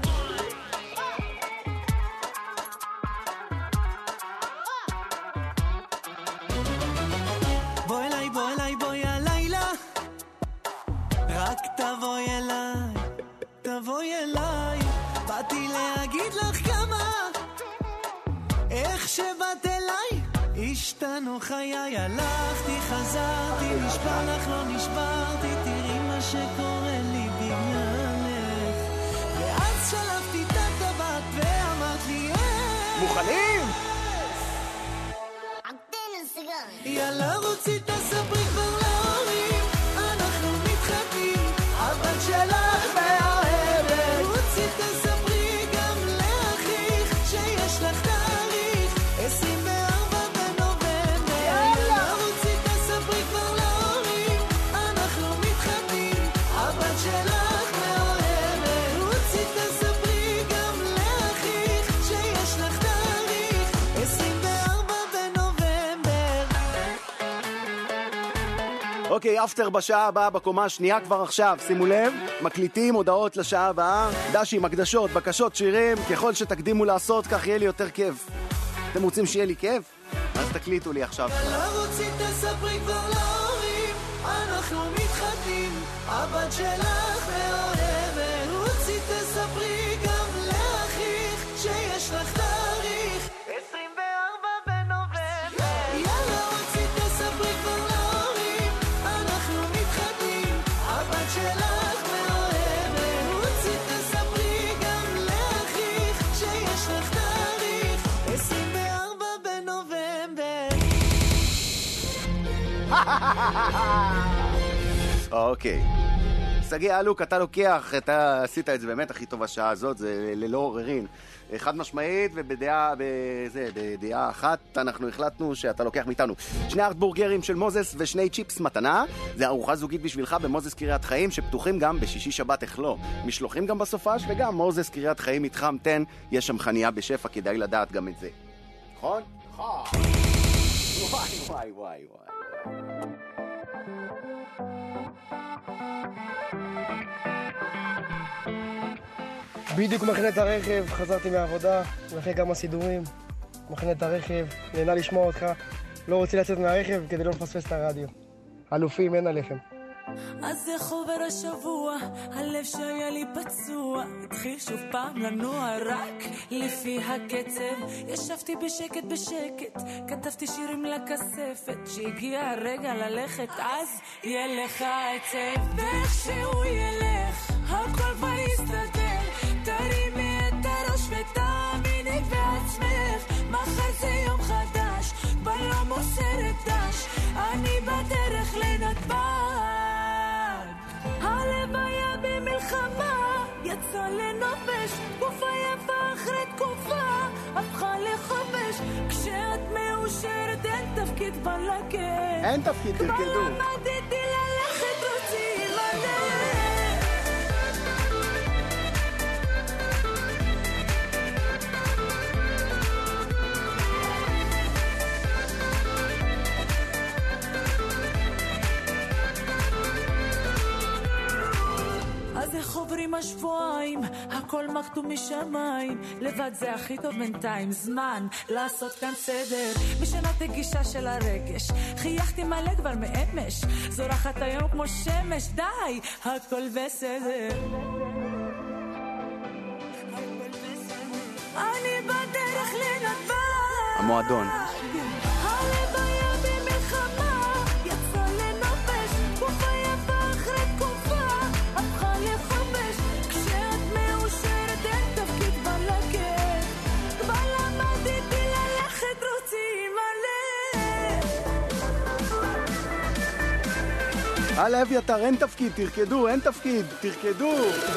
בואי אליי, בואי אליי, בואי הלילה, רק תבואי אליי, תבואי שבאת אליי השתנו חיי, הלכתי, חזרתי, נשבר לך, לא נשברתי, תראי מה שקורה לי בגללך. ואז שלפתי את הטבעת ואמרת לי מוכנים? יאללה רוצי תספרי כבר להורים, אנחנו מתחתנים, הבת שלך מהערב. רוצי תספרי גם לאחיך שיש לך תאריך עשרים וארבע בנובמבר. יאללה רוצי תספרי כבר להורים, אנחנו מתחתנים, הבת שלך מהערב. רוצי תספרי גם לאחיך שיש לך תאריך עשרים וארבע בנובמבר. אוקיי, אפטר בשעה הבאה בקומה השנייה כבר עכשיו, שימו לב, מקליטים הודעות לשעה הבאה, דשים, הקדשות, בקשות, שירים, ככל שתקדימו לעשות כך יהיה לי יותר כיף. אתם רוצים שיהיה לי כיף? אז תקליטו לי עכשיו. יאללה רוצי תספרי כבר להורים, אנחנו מתחתנים, הבת שלך מאוהבת. רוצי תספרי גם לאחיך שיש לך תאריך עשרים וארבע בנובמבר. יאללה רוצי תספרי כבר להורים, אנחנו מתחתנים, הבת שלך מאוהבת. רוצי תספרי גם לאחיך שיש לך תאריך עשרים וארבע בנובמבר. אוקיי. סגי אלוק, אתה לוקח, אתה עשית את זה באמת הכי טוב השעה הזאת, זה ללא עוררין. חד משמעית, ובדעה, בזה, בדעה אחת, אנחנו החלטנו שאתה לוקח מאיתנו שני ארטבורגרים של מוזס ושני צ'יפס מתנה. זה ארוחה זוגית בשבילך במוזס קריית חיים, שפתוחים גם בשישי שבת איך לא. משלוחים גם בסופש, וגם מוזס קריית חיים מתחם תן, יש שם חנייה בשפע, כדאי לדעת גם את זה. נכון? נכון. וואי וואי וואי וואי. בדיוק מכין את הרכב, חזרתי מהעבודה, ואחרי כמה סידורים, מכין את הרכב, נהנה לשמוע אותך, לא רוצה לצאת מהרכב כדי לא לפספס את הרדיו. אלופים, אין עליכם. אז איך עובר השבוע, הלב שהיה לי פצוע, התחיל שוב פעם לנוע רק לפי הקצב. ישבתי בשקט בשקט, כתבתי שירים לכספת, שהגיע הרגע ללכת, אז יהיה לך עצב. ואיך שהוא ילך, הכל כבר יסתדר, תרימי את הראש ותאמיני בעצמך, מחר זה יום חדש, בלום מוסרת דש, אני בדרך לנתב"ג. הלב היה במלחמה, יצא לנופש, תקופה יפה אחרי תקופה, הפכה לחופש, כשאת מאושרת אין תפקיד בלגן. אין תפקיד, תרקדו. כבר למדתי ללכת רוצים מלא. אז איך עוברים השבועיים, הכל מכתוב משמיים, לבד זה הכי טוב בינתיים, זמן לעשות כאן סדר, משנת הגישה של הרגש, חייכתי מלא כבר מאמש, זורחת היום כמו שמש, די, הכל בסדר. אני בדרך לנתב"ג. המועדון. הלב היה במלחמה, יצא לנופש, תקופה יפה אחרי תקופה, הפכה לחופש, כשאת מאושרת אין תפקיד בלגן, כבר למדתי ללכת רוצים מלא. הלב יתר, אין תפקיד, תרקדו, אין תפקיד, תרקדו.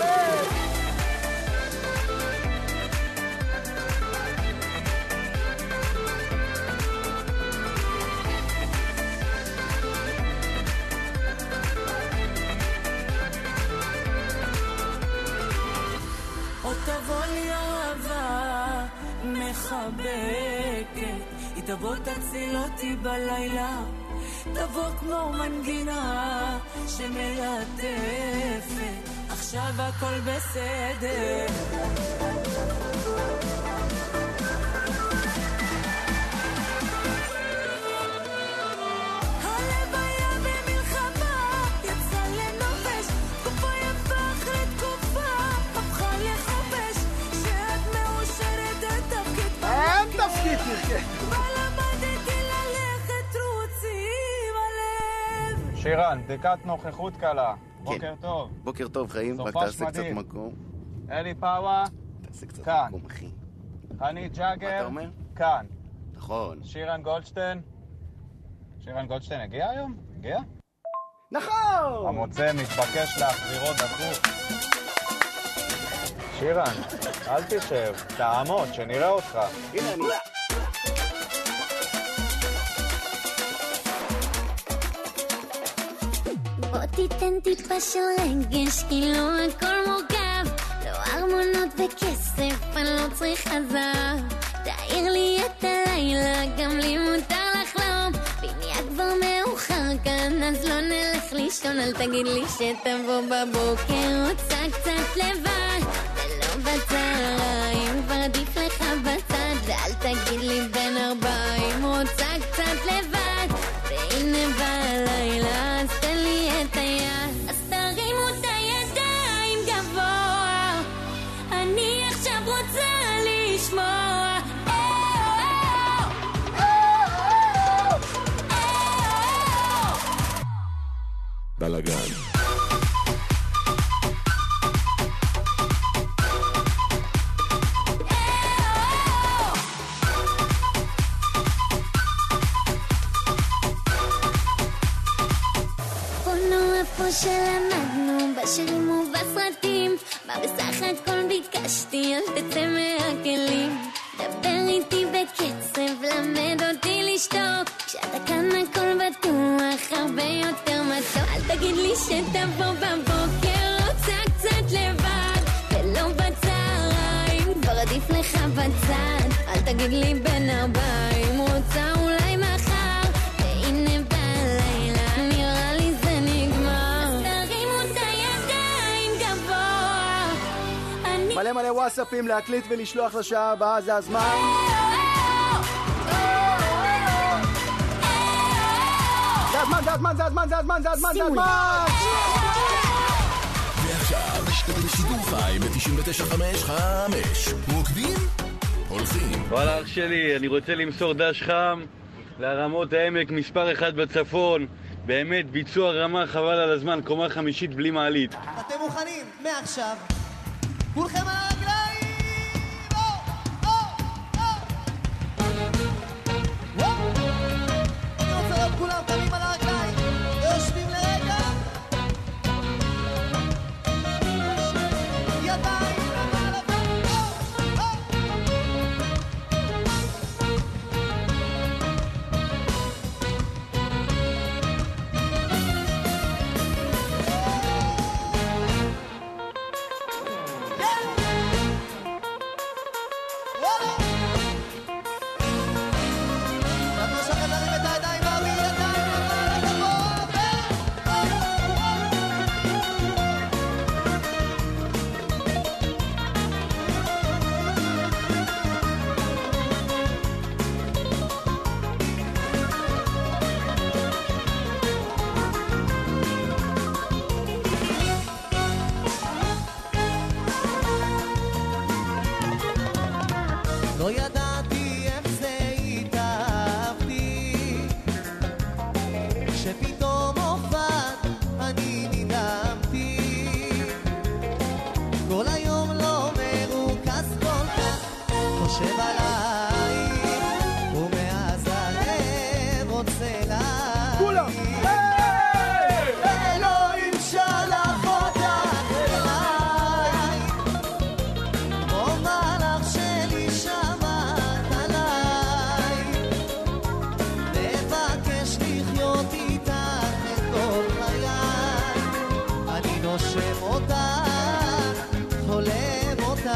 תבוא לי אהבה מחבקת, היא תבוא תציל אותי בלילה, תבוא כמו מנגינה שמלטפת, עכשיו הכל בסדר. הלב היה במלחמה, יצא לנופש, תקופה יפה אחרי תקופה, הפכה לחופש, שאת מאושרת את תפקיד. אין תפקיד, ולמדתי ללכת רוצי בלב. שירן, דקת נוכחות קלה. בוקר טוב. בוקר טוב, חיים. רק תעשה קצת מקום. אלי פאווה, תעשה קצת כאן. מקום, אחי. חני ג'אגר, מה אתה אומר? כאן. נכון. שירן גולדשטיין. שירן גולדשטיין הגיע היום? הגיע? נכון! המוצא מתבקש להחזירו דחוף. שירן, אל תשב, תעמוד, שנראה אותך. הנה אני... בוא תיתן טיפה של רגש, כי לא הכל מורכב. לא ארמונות וכסף, אני לא צריכה זהב. תאיר לי את הלילה, גם לי מותר לחלום. בניה כבר מאוחר כאן, אז לא נלך לישון. אל תגיד לי שתבוא בבוקר, רוצה קצת לבד. ולא בצהריים, כבר עדיף לך בצד. ואל תגיד לי בין ארבעים, רוצה קצת לבד. והנה בלילה, אז תן לי את היד. אז תרימו את הידיים גבוה, אני עכשיו רוצה לשמוע. בלגן. פה שלמדנו בשירים ובסרטים, מה בסך הכל ביקשתי, אל תצא מהכלים. דבר איתי בקצב, למד אותי לשתוק, כשאתה כאן הכל בטוח, הרבה יותר מתוק. אל תגיד לי שתבוא בבוקר, רוצה קצת לבד, ולא בצהריים, כבר עדיף לך בצד. אל תגיד לי בין ארבעים, רוצה אולי מחר, והנה בלילה, נראה לי זה נגמר. אז תרימו את הידיים גבוה, אני... מלא מלא וואטסאפים להקליט ולשלוח לשעה הבאה, זה הזמן. זה הזמן, זה הזמן, זה הזמן, זה הזמן, זה הזמן, זה הזמן! ועכשיו, בשידור חי ב-תשעים ותשע חמש חמש. מוקדים? הולכים. וואלה אח שלי, אני רוצה למסור דש חם להרמות העמק מספר אחד בצפון. באמת, ביצוע רמה חבל על הזמן, קומה חמישית בלי מעלית. אתם מוכנים? מעכשיו. כולכם על הרגליים! אני רוצה לראות כולם קמים על הרגליים. יושבים לרגע. ידיים למעלה. לא ידעתי איך זה התאהבתי, שפתאום הופעת אני נדהמתי. כל היום לא מרוכז כל כך, חושב עלייך, ומאז הלב רוצה להיך. כולם! אלוהים שלח אותך אליי, כמו מלאך שלי שמעת עליי, מבקש לחיות איתך את כל חיי. אני נושם אותך, חולם אותך,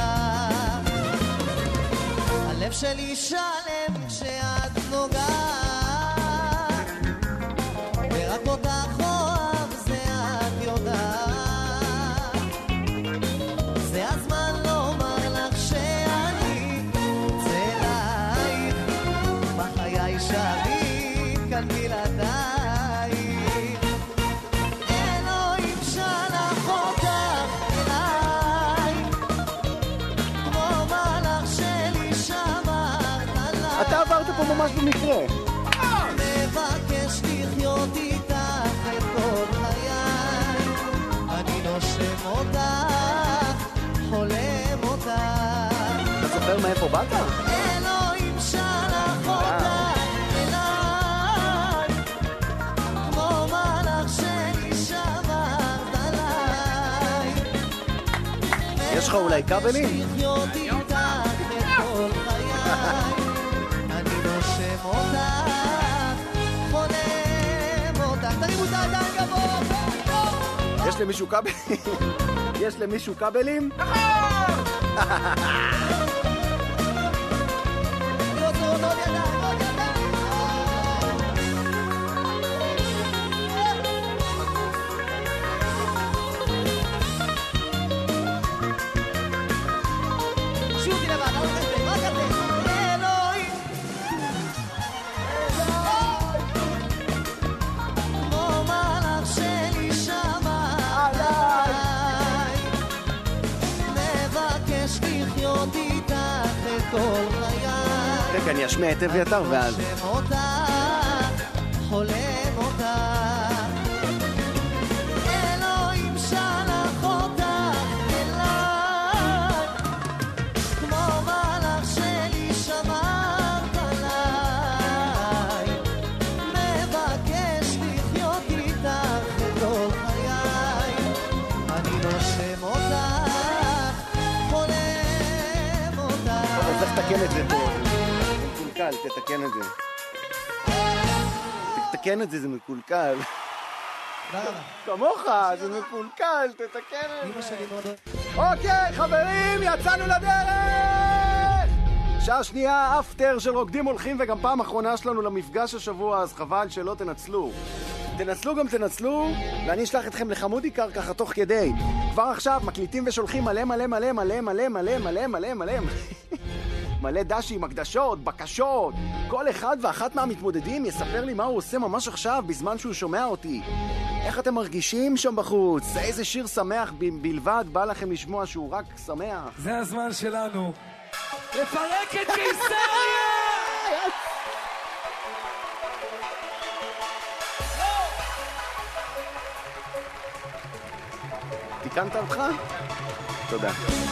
הלב שלי שלם כשאת נוגעת, ורק אותך אוהב זה את יודעת. זה הזמן לומר לך שאני צלעייך, בחיי שבי כאן בלעדייך. אלוהים שלח אותך אליי, כמו מלאך שלי שמרת עליי, ממש במקרה. מבקש לחיות איתך את כל חיי, אני נושם אותך, חולם אותך. אתה זוכר מאיפה באת? אלוהים שלח אותך אליי, כמו מלאך שלי שמרת עליי. יש לך אולי כבלים? לחיות איתך את כל חיי, אני נושם אותך, חולם אותך. תרימו את הידיים גבוה. יש למישהו כבלים? יש למישהו כבלים? רגע, אני אשמיע את אביתר ואז חולם אותך, אלוהים שלח אותך אליי, כמו מלאך שלי שמרת עליי, מבקש לחיות איתך את כל חיי, אני נושם אותך, חולם אותך. אבל צריך לתקן את זה פה, מקולקל, תתקן את זה. תתקן את זה, זה מקולקל. כמוך, זה מקולקל, תתקן את זה. אוקיי, חברים, יצאנו לדרך! שעה שנייה, אפטר של רוקדים הולכים, וגם פעם אחרונה שלנו למפגש השבוע, אז חבל שלא תנצלו. תנצלו גם תנצלו, ואני אשלח אתכם לחמודי קר ככה תוך כדי. כבר עכשיו מקליטים ושולחים מלא מלא מלא מלא מלא מלא מלא מלא מלא מלא דשים, הקדשות, בקשות. כל אחד ואחת מהמתמודדים יספר לי מה הוא עושה ממש עכשיו בזמן שהוא שומע אותי. איך אתם מרגישים שם בחוץ? איזה שיר שמח ב- בלבד בא לכם לשמוע שהוא רק שמח? זה הזמן שלנו לפרק את קיסריה! תיקנת אותך? תודה.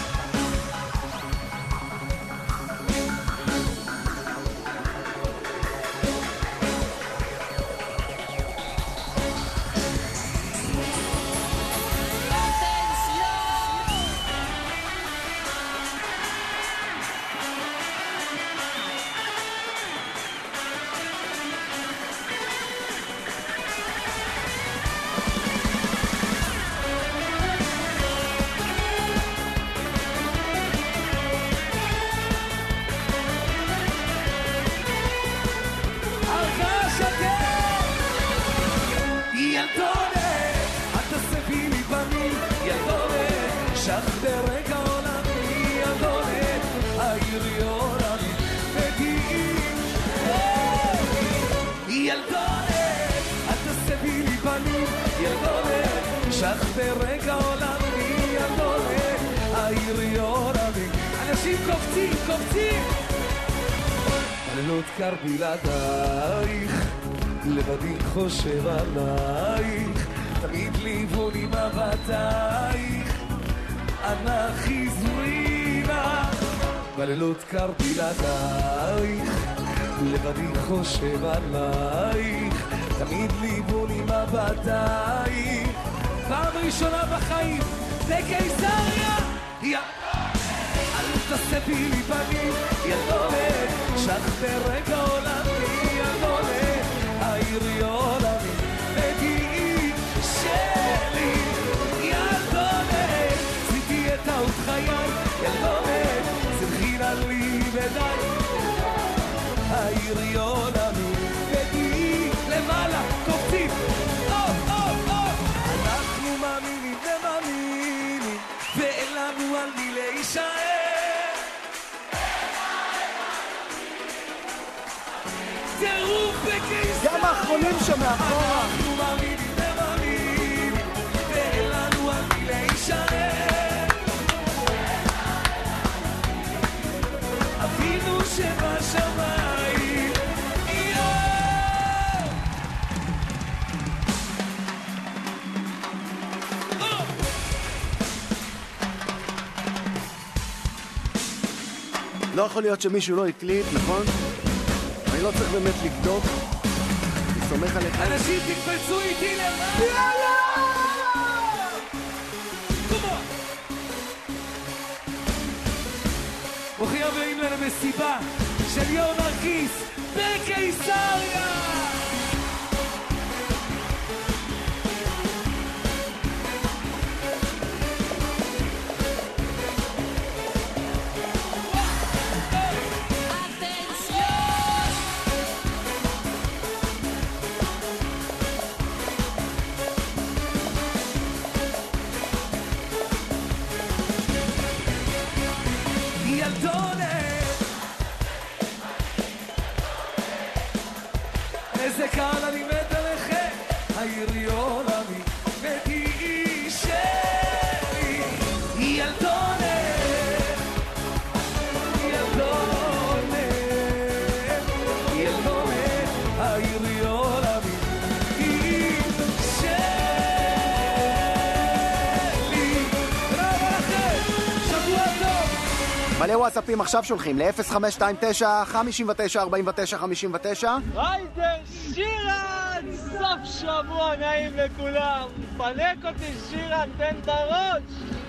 ברגע עולם מי הדולק, העיריון עמי, אנשים קופצים, קופצים. לילות קר בלעדייך, לבדי חושב עלייך, תמיד ליוון עם מבטייך, אנא חיזרי לך. בלילות קר בלעדייך, לבדי חושב עלייך, תמיד ליוון עם מבטייך. פעם ראשונה בחיים, בקיסריה, יא אל תספי לי פנים, יא דולק, שחרר עולמי, יא דולק, העיר עולמי, בגיעי שלי, יא דולק, עשיתי את טעות חיי, יא דולק, שמחינה לי ודי, העיר עולמי, בגיעי למעלה, קופצים, מאמינים ומאמינים ואין לנו על מי להישאר. טירוף בקיסריה, גם האחרונים שם מאחורה. אנחנו מאמינים ומאמינים ואין לנו על מי להישאר. אבינו שבשמיים לא יכול להיות שמישהו לא הקליט, נכון? אני לא צריך באמת לבדוק. אני סומך עליך. אנשים תקפצו איתי למעלה! יאללה! ברוכים הבאים למסיבה של יום נרקיס בקיסריה! איזה קהל אני מת עליכם, העירי עולמי ותהי שלי, ילדונת, ילדונת, ילדונת, העירי עולמי היא שלי. רבה לכם, שבוע טוב. מלא וואטסאפים עכשיו שולחים ל-אפס חמש שתיים תשע חמש תשע ארבע תשע חמש תשע. רייזר שירה, סוף שבוע נעים לכולם. פנק אותי שירה, תן את הראש.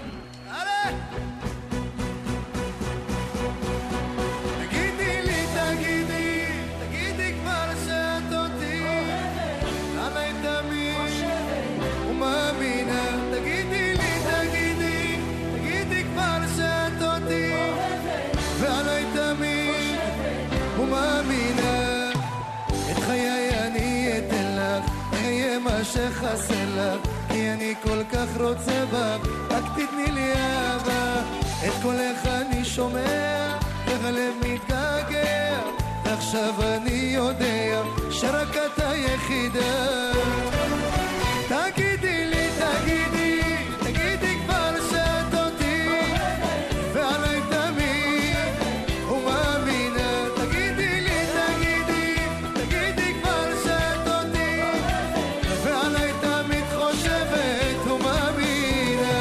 תגידי לי, תגידי, תגידי כבר שאת אותי עליי תמיד ומאמינה. תגידי לי, תגידי, תגידי כבר שאת אותי ועליי תמיד ומאמינה. את חיי אני אתן לך, אהיה מה שחסר לך, כי אני כל כך רוצה בך, רק תתני לי אהבה. את קולך אני שומע, והלב מתגעגע, ועכשיו אני יודע שרק את היחידה. תגידי לי, תגידי, תגידי כבר שאת אותי ועליי תמיד ומאמינה. תגידי לי, תגידי, תגידי כבר שאת אותי ועליי תמיד חושבת ומאמינה.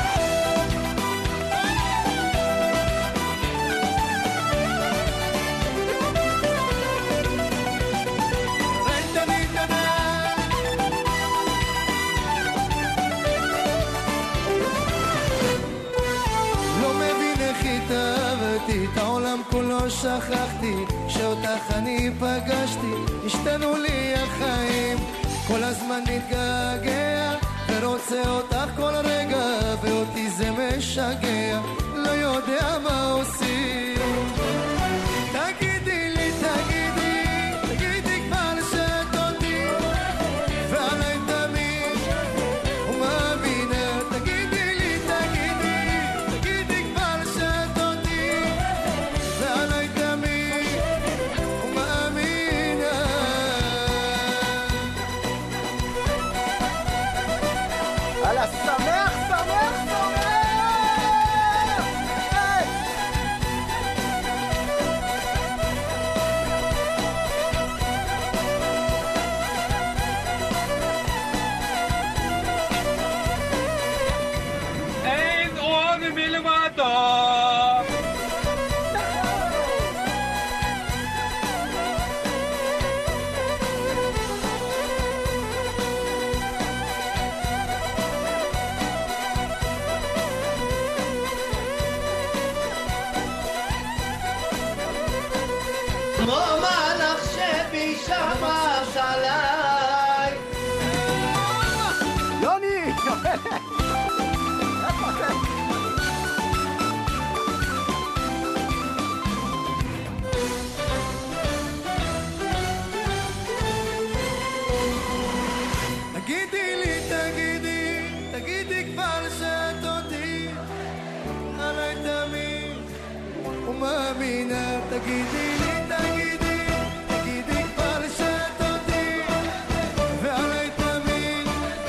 לא מבין איך התאהבתי, את העולם כולו שכחתי, שאותך אני פגשתי, השתנו לי החיים. כל הזמן מתגעגע ורוצה אותך כל רגע, ואותי זה משגע, לא יודע מה עושים. תגידי לי, תגידי, תגידי כבר שאת אותי ועליי תמיד ומאמינה. תגידי לי, תגידי, תגידי כבר שאת אותי ועליי תמיד ומאמינה. הלאה, שמח, שמח, שמח! אין עוד מלמטה. כמו מלאך שבי שמש עליי. יוני! תגידי לי, תגידי, תגידי כבר שאת אותי עליי תמיד ומאמינה. תגידי לי, תגידי, תגידי כבר שאת אותי ועליי תמיד.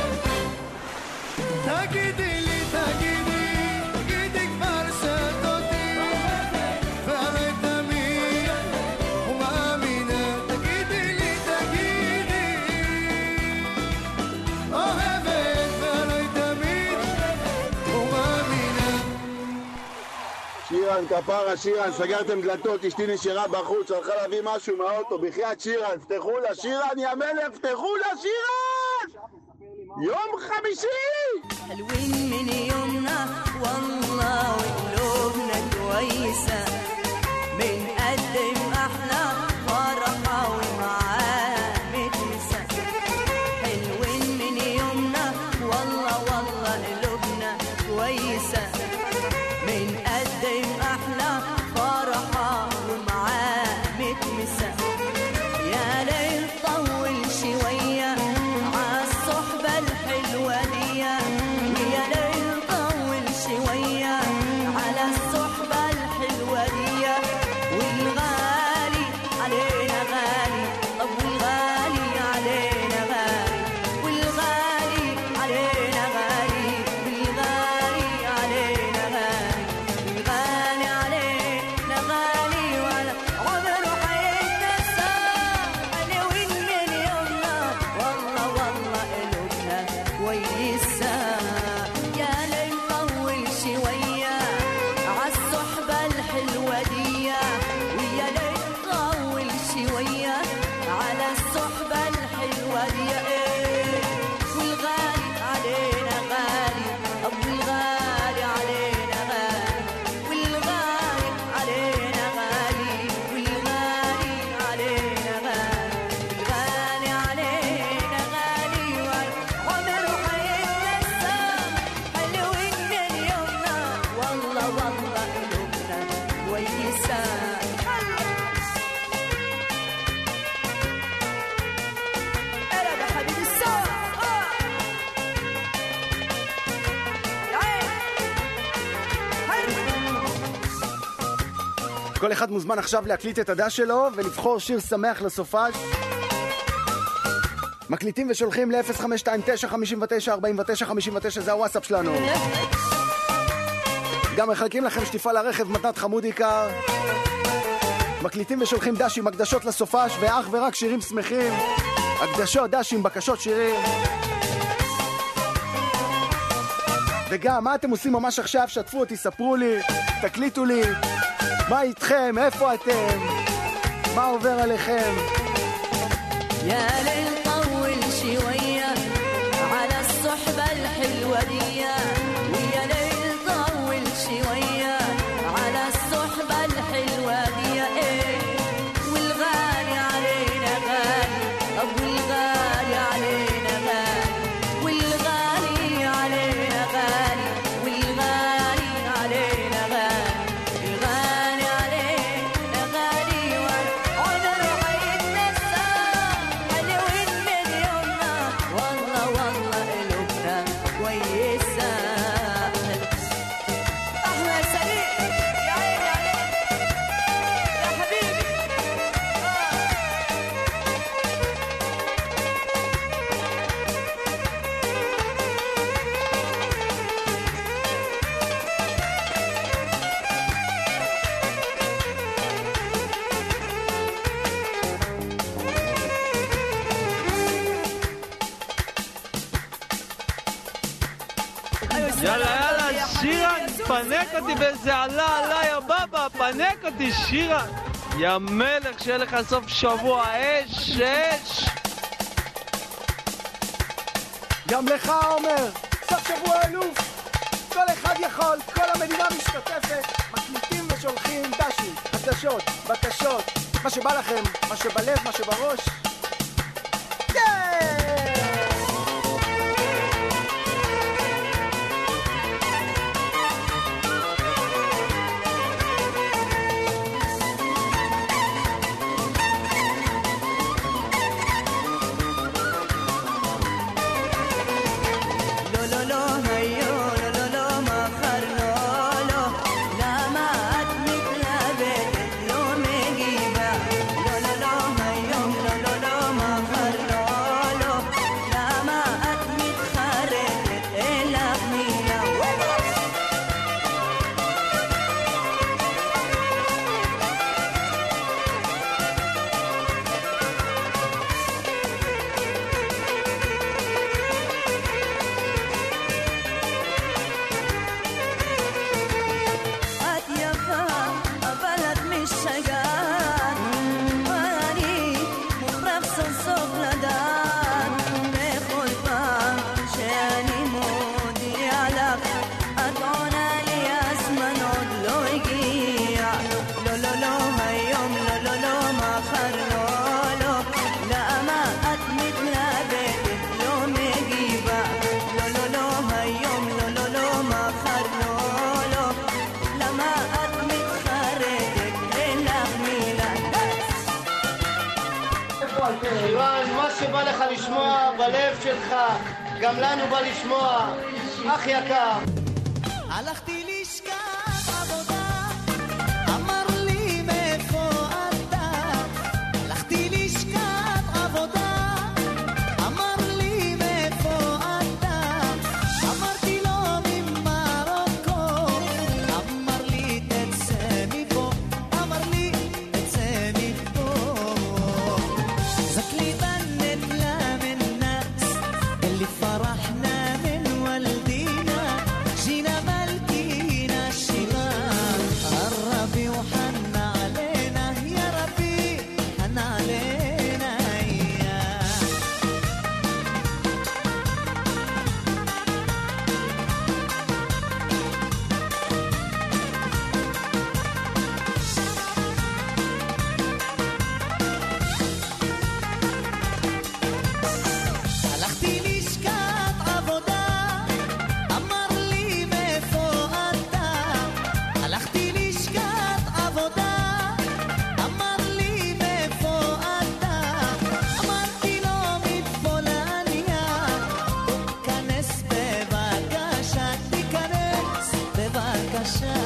תגידי לי, תגידי, תגידי כבר שאת אותי ועליי תמיד ומאמינה. תגידי לי, תגידי, אוהבת ועליי תמיד ומאמינה. שירה שירן, כפרה שירן, סגרתם דלתות, אשתי נשארה בחוץ, הלכה להביא משהו מהאוטו, בחייאת שירן, פתחו לה, שירן, יא מלך, פתחו לה, שירן! יום חמישי! حلوين من يومنا والله وقلوبنا كويسة بنقدم أحلى فرحة ومعاه متنسة حلوين من يومنا والله والله قلوبنا كويسة بنقدم أحلى فرحة ومعاه متنسة يا ليل طول شوية عالصحبة الحلوة دي يا ليل طول شوية على الصحبة الحلوة دي والغالي علينا غالي طب والغالي علينا غالي والغالي علينا غالي والغالي علينا غالي والغالي علينا غالي ولا عمره حيتنسى حلوين من يومنا والله والله قلوبنا كويسة يا ليل طول شوية عالصحبة الحلوة دي ويا ليل طول شوية على الصحبة الحلوة دي ايه والغالي علينا غالي أبو الغالي علينا غالي والغالي علينا غالي والغالي علينا غالي والغالي علينا غالي وعمره حيتنسى حلوين من يومنا والله والله قلوبنا كويسة أنا بحبيب السوا כל אחד מוזמן עכשיו להקליט את הדש שלו ולבחור שיר שמח לסופש. מקליטים ושולחים ל-אפס חמש שתיים תשע חמש תשע ארבע תשע חמש תשע, זה הוואטסאפ שלנו. גם מחלקים לכם שטיפה לרכב מתנת חמוד עיקר. מקליטים ושולחים דשים, הקדשות לסופש ואך ורק שירים שמחים. הקדשות, דשים, בקשות, שירים. וגם, מה אתם עושים ממש עכשיו? שתפו אותי, ספרו לי, תקליטו לי. מה איתכם? איפה אתם? מה עובר עליכם? يا ليل طول شوية على الصحبة الحلوة دي ويا ليل طول شوية على الصحبة الحلوة دي ايه والغالي علينا غالي أبو الغالي علينا غالي والغالي علينا غالي والغالي علينا غالي الغالي علينا غالي وعمره حيتنسى حلوين من يومنا والله والله قلوبنا كويسة أحلى سليم يا عيني عليك يا حبيبي יאללה יאללה שירן, פנק אותי וזה עלה עליי הבבא, פנק אותי שירן, יא מלך, שיהיה לך סוף שבוע אש אש. גם לך עומר, סוף שבוע אלוף. כל אחד יכול, כל המדינה משתתפת. מקליטים ושולחים דשים, הקדשות, בקשות, מה שבא לכם, מה שבלב, מה שבראש. לא לא לא היו לא לא לא מחר לא לא למה את מתלבטת לא מגיבה לא לא לא היום לא לא שלך, גם לנו בא לשמוע, אח יקר. הלכתי לשכת עבודה, אמר לי מאיפה אתה. הלכתי לשכת עבודה, אמר לי מאיפה אתה. אמרתי לו ממרוקו, אמר לי תצא מפה, אמר לי תצא מפה. זכלי בנת לה מן נאס, اللي فرحنا من والدينا جينا ملكينا الشباب. الربي وحن علينا يا ربي حن علينا يا הלכתי לשכת עבודה, אמר לי מאיפה אתה. הלכתי לשכת עבודה, אמר לי מאיפה אתה. אמרתי לו מפולניה, תיכנס בבקשה, תיכנס בבקשה.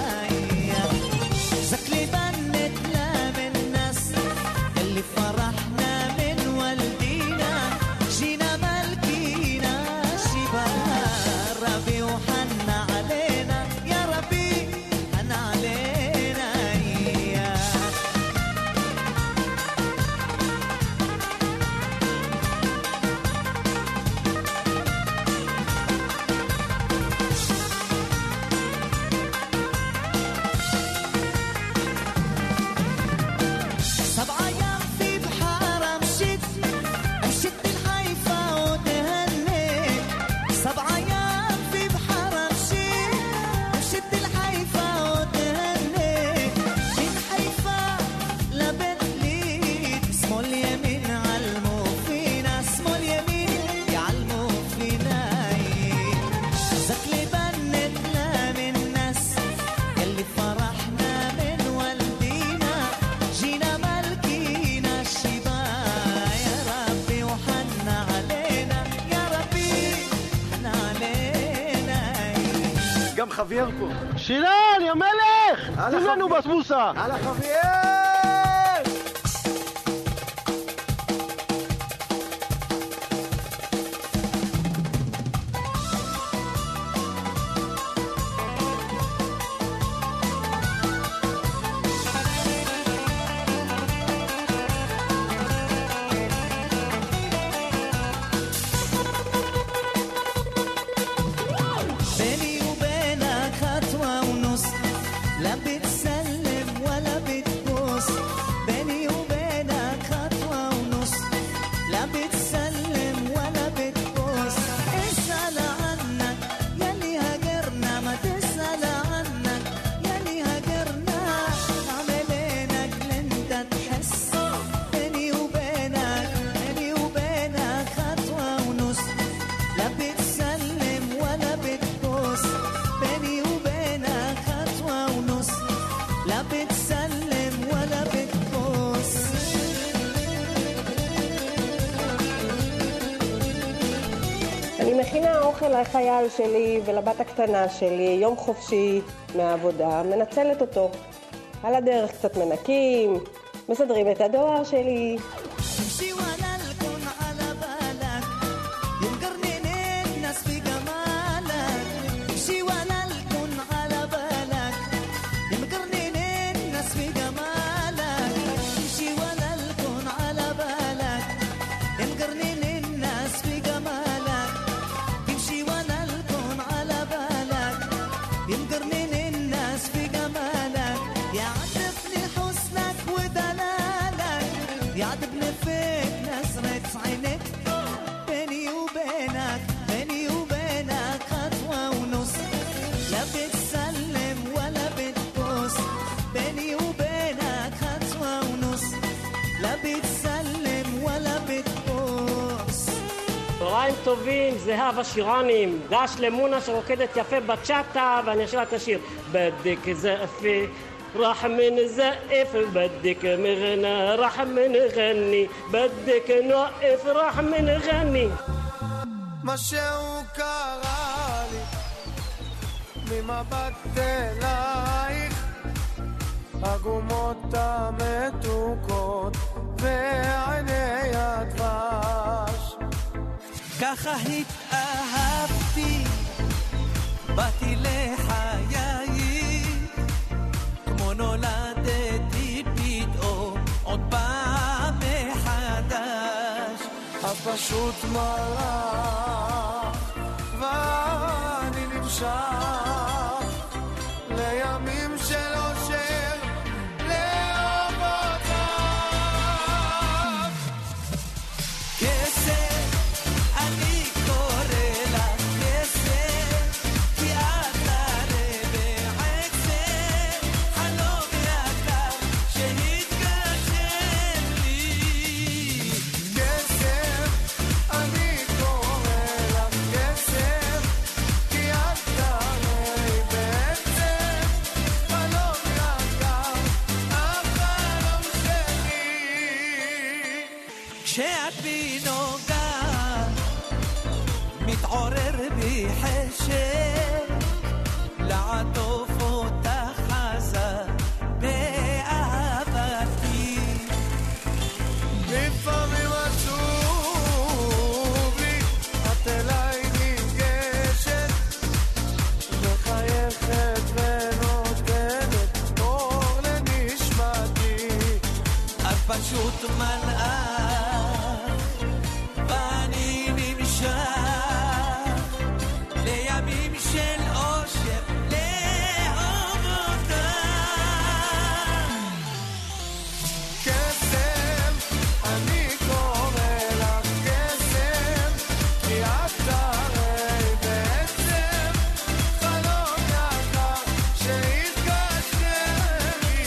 זכלי בנת לה מן נאס, اللي فرحنا من والدينا جينا ملكينا شباب. ربي وحن علينا يا ربي حن علينا يا سبع أيام في بحار مشيت، مشيت الحيفا وتهنيت. سبع أيام في بحار مشيت، مشيت الحيفا وتهنيت. من حيفا لبيت ليد، اسمه اليمين علموا فينا، اسمه اليمين يعلموا فينا. زكلي بنت لا من ناس، يلي فرحنا من والدينا جينا ملكينا الشباب. يا ربي وحن علينا يا ربي حن علينا. גם חוויאר פה. שילן, יא מלך! שים לנו בסבוסה! הלאה חוויאר! بيني وبينك خطوة ونص، لا بتسلم ولا بتبوس. بيني وبينك خطوة ونص، لا بتسلم ولا بتبوس. اسأل عنك يلي هاجرنا، ما تسأل عنك يلي هاجرنا. اعمل عينك لانت تحس. بيني وبينك بيني وبينك خطوة ونص، لا بتسلم ولا بتبوس. بيني وبينك خطوة ونص، لا بتسلم ولا بتبوس. אני מכינה אוכל לחייל שלי ולבת הקטנה שלי, יום חופשי מהעבודה, מנצלת אותו. על הדרך קצת מנקים, מסדרים את הדואר שלי. امشي ولا الكون على بالك، يمكرنين الناس في جمالك. امشي ولا الكون على بالك، يمكرنين الناس في جمالك. امشي ولا الكون على بالك، يمكرنين الناس في جمالك. امشي ولا الكون على بالك، يمكرنين الناس في جمالك. يعجبني حسنك ودلالك، يعجبني فيك نظرة عينك. بيني وبينك بيني وبينك خطوة ونص، لا بتسلم ولا بتبوس. بيني وبينك خطوة ونص، لا بتسلم ولا بتبوس. צהריים טובים, זהב השירנים, דש למונה שרוקדת יפה בצ'אטה, ואני אשאיר את השיר בדיק זאפי راح من زقف بدك مغنى راح من غني بدك نوقف راح من غني מה שהוא קרא לי ממבט אלייך הגומות המתוקות ועיני הדבש ככה התאהבתי באתי לחיי כמו נולדתי פתאום עוד פעם מחדש הפשוט מלאך ואני נמשך לימים של אושר לאהוב אותך כסף אני קורא לך כסף כי את הרי בעצם חלום יקר שהתגשם לי כסף אני קורא לך כסף כי את הרי בעצם חלום יקר החלום שלי כשאת בי נוגעת מתעורר בי חשק לעטוף אותך חזק באהבתי לפעמים עצוב לי את אליי ניגשת מחייכת ונותנת אור לנשמתי את פשוט מלאך ואני נמשך לימים של אושר לאהוב אותך קסם אני קורא לך קסם כי את הרי בעצם חלום יקר שהתגשם לי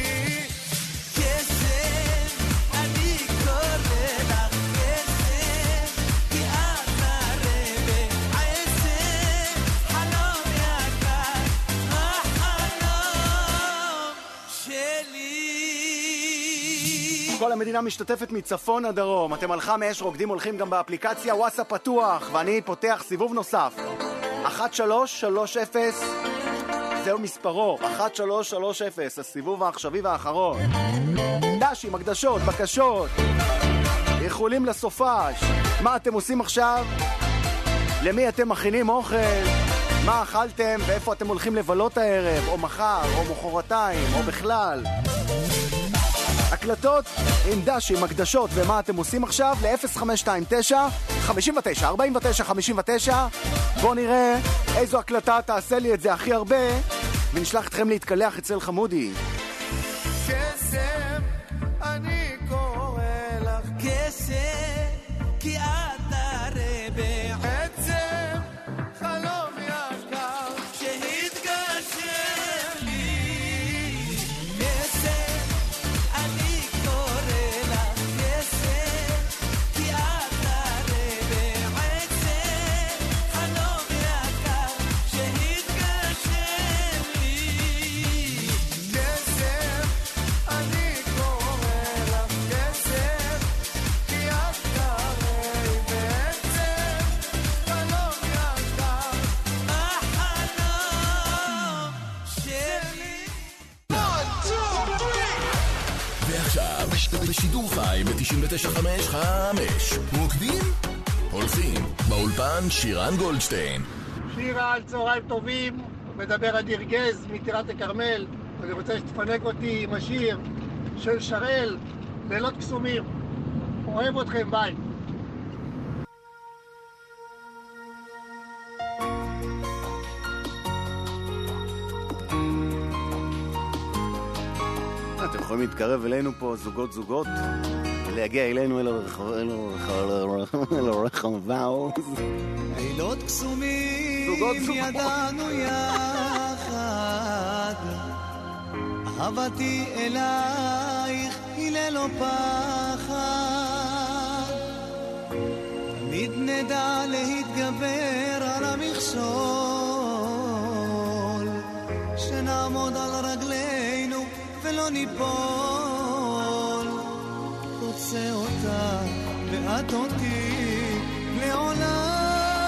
כסף אני קורא לך כסף כי את הרי בעצם חלום יקר החלום שלי כל המדינה משתתפת מצפון עד דרום. אתם על חמש, רוקדים הולכים גם באפליקציה, וואטסאפ פתוח, ואני פותח סיבוב נוסף. אחת שלוש שלוש אפס, זהו מספרו, אחת שלוש שלוש אפס, הסיבוב העכשווי והאחרון. דשי, מקדשות, בקשות, איחולים לסופש. מה אתם עושים עכשיו? למי אתם מכינים אוכל? מה אכלתם ואיפה אתם הולכים לבלות הערב, או מחר, או מחרתיים, או בכלל? הקלטות עם דשי, מקדשות ומה אתם עושים עכשיו ל-אפס חמש שתיים תשע חמש תשע ארבע תשע חמש תשע. בואו נראה איזו הקלטה תעשה לי את זה הכי הרבה ונשלח אתכם להתקלח אצל חמודי. קסם אני קורא לך כסף כי את הרי בעצם חלום יקר שהתגשם לי כסף אני קורא לך כסף כי את הרי בעצם חלום יקר שהתגשם לי כסף אני קורא לך כסף כי את הרי בעצם חלום יקר החלום שלי ועכשיו, בשידור חי ב-תשעים ותשע חמש חמש, מוקדים הולכים באולפן שירן גולדשטיין. שירה, על צהריים טובים, מדבר אדיר גז מטירת הכרמל. אני רוצה שתפנק אותי עם השיר של שרל, לילות קסומים. אוהב אתכם, ביי. אתם יכולים להתקרב אלינו פה זוגות זוגות ולהגיע אלינו אל הרחבה. לילות קסומים זוגות זוגות ידענו יחד אהבתי אלייך היא ללא פחד תמיד נדע להתגבר על המכשול שנעמוד על רגלינו ולא ניפול רוצה אותה ואת אותי לעולם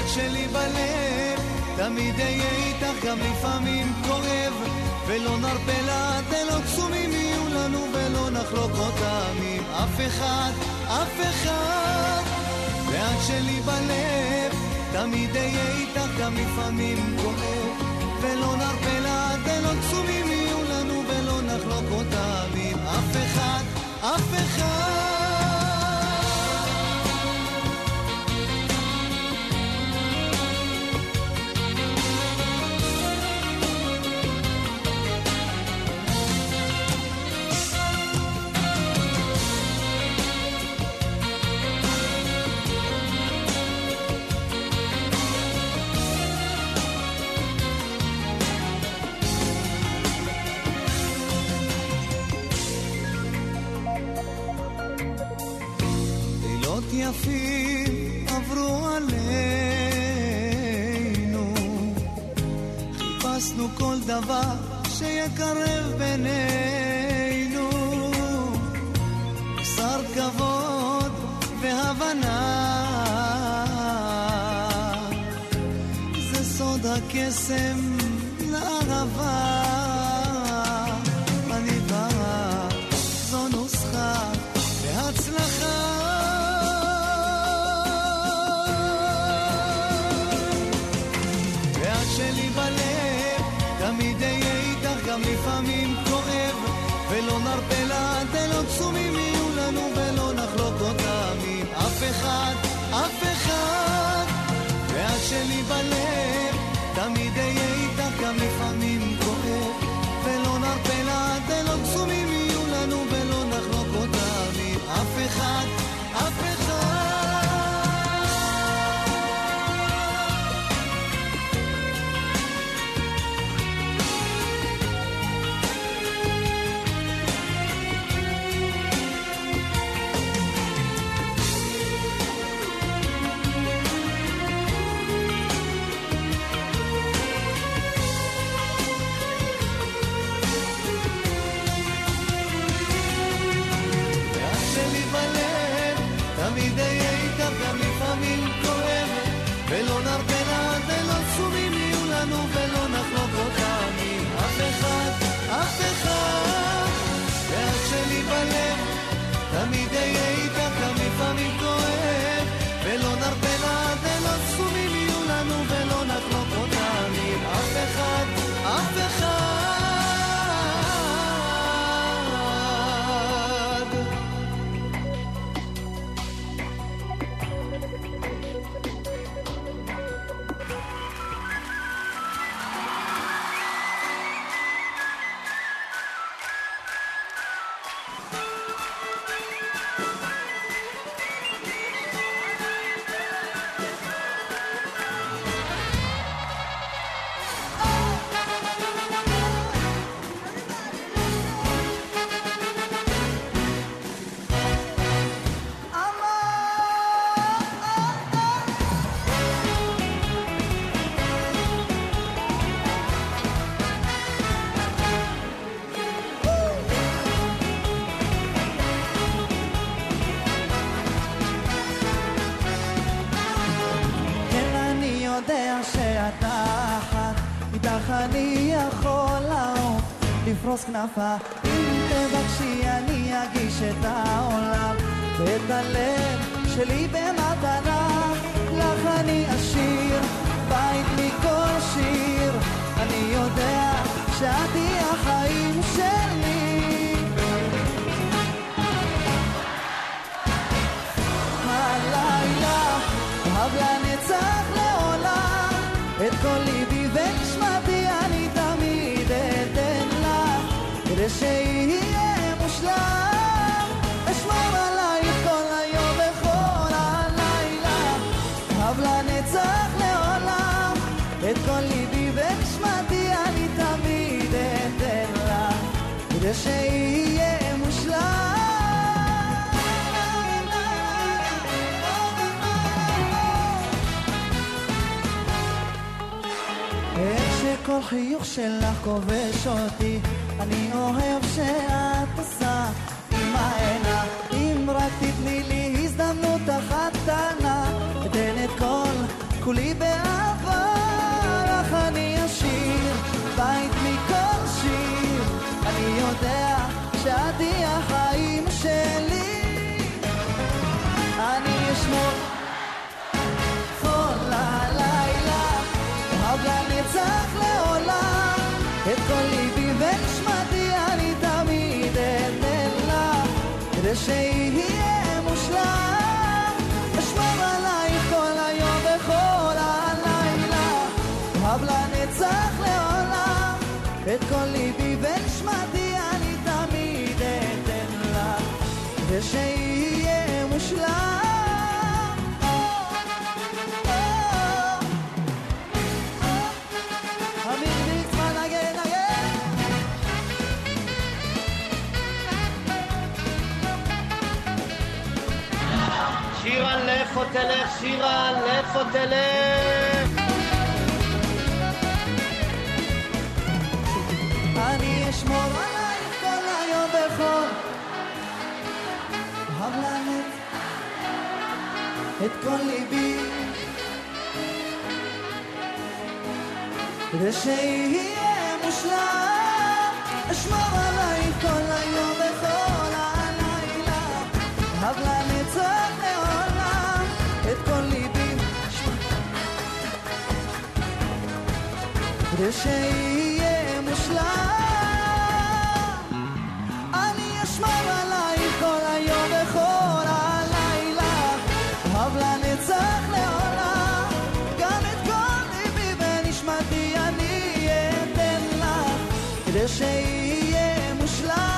ואת שלי בלב, תמיד אהיה איתך גם לפעמים כואב, ולא נרפה לעד קסומים יהיו לנו ולא נחלוק אותם עם אף אחד, אף אחד. ואת שלי בלב, תמיד אהיה איתך גם לפעמים כואב, ולא נרפה לעד קסומים יהיו לנו ולא נחלוק אותם עם אף אחד, אף אחד. יפים עברו עלינו, חיפשנו כל דבר שיקרב בינינו, שר כבוד והבנה, זה סוד הקסם לערבה. אני בא, זו נוסחה להצלחה, שלי בלב, תמיד אהיה איתך גם לפעמים כואב, ולא נרפה לעד קסומים יהיו לנו ולא נחלוק אותם עם אף אחד, אף אחד. ואת שלי בלב, תמיד אהיה איתך גם לפעמים כואב, ולא נרפה לעד קסומים יהיו לנו ולא נחלוק אותם עם אף אחד, אף אחד. תמיד אהיה איתך גם לפעמים כואב, ולא נרפה לעד קסומים יהיו לנו ולא נחלוק אותם עם אף אחד, אף אחד. ואת שלי בלב, תמיד אהיה איתך גם לפעמים כואב, ולא נרפה לעד קסומים יהיו לנו ולא נחלוק אותם עם אף אחד, אף אחד. אני יכול לעוף, לפרוס כנפה, אם תבקשי אני אגיש את העולם, ואת הלב שלי במתנה, לך אני אשיר, בית מכל שיר, אני יודע שאת היא החיים שלי. הלילה, אהב לנצח לעולם, את כל ליבי ונשמתי אני תמיד אתן לך, כדי שיהיה מושלם, אשמור עלייך כל היום וכל הלילה, אהב לנצח לעולם, את כל ליבי ונשמתי אני תמיד אתן לך, כדי שיהיה מושלם. כל חיוך שלך כובש אותי, אני אוהב שאת עושה עם העינה, אם רק תתני לי הזדמנות אחת קטנה, אתן את כל, כולי באהבה, לך אני אשיר בית מכל שיר. אני יודע שאת היא החיים שלי. אני אשמור כל הלילה, אוהב לנצח לעולם, את כל ליבי ונשמתי אני תמיד אתן לך, כדי שיהיה מושלם. אשמור עלייך כל היום וכל הלילה, אוהב לנצח לעולם, את כל ליבי ונשמתי אני תמיד אתן לך, כדי שיהיה מושלם. שירה לאיפה תלך, שירה לאיפה תלך. אני אשמור עלייך כל היום בכל, אוהב לנת את כל ליבי, כדי שיהיה מושלם. אשמור עלייך כל היום בכל הלילה, אוהב לנצח לעולם, את כל ליבי, כדי שיהיה מושלם. אני אשמור עלייך כל היום וכל הלילה, אוהב לנצח לעולם, גם את כל ליבי ונשמתי אני אתן לך, כדי שיהיה מושלם.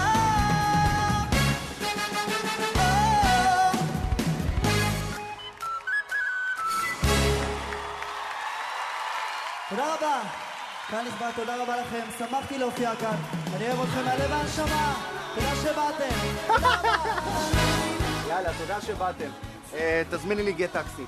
תודה רבה. כאן נכבד, תודה רבה לכם, שמחתי להופיע כאן, אני אוהב אתכם מהלב והנשמה, תודה שבאתם. תודה רבה. יאללה, תודה שבאתם. אה, תזמיני לי גט טקסי.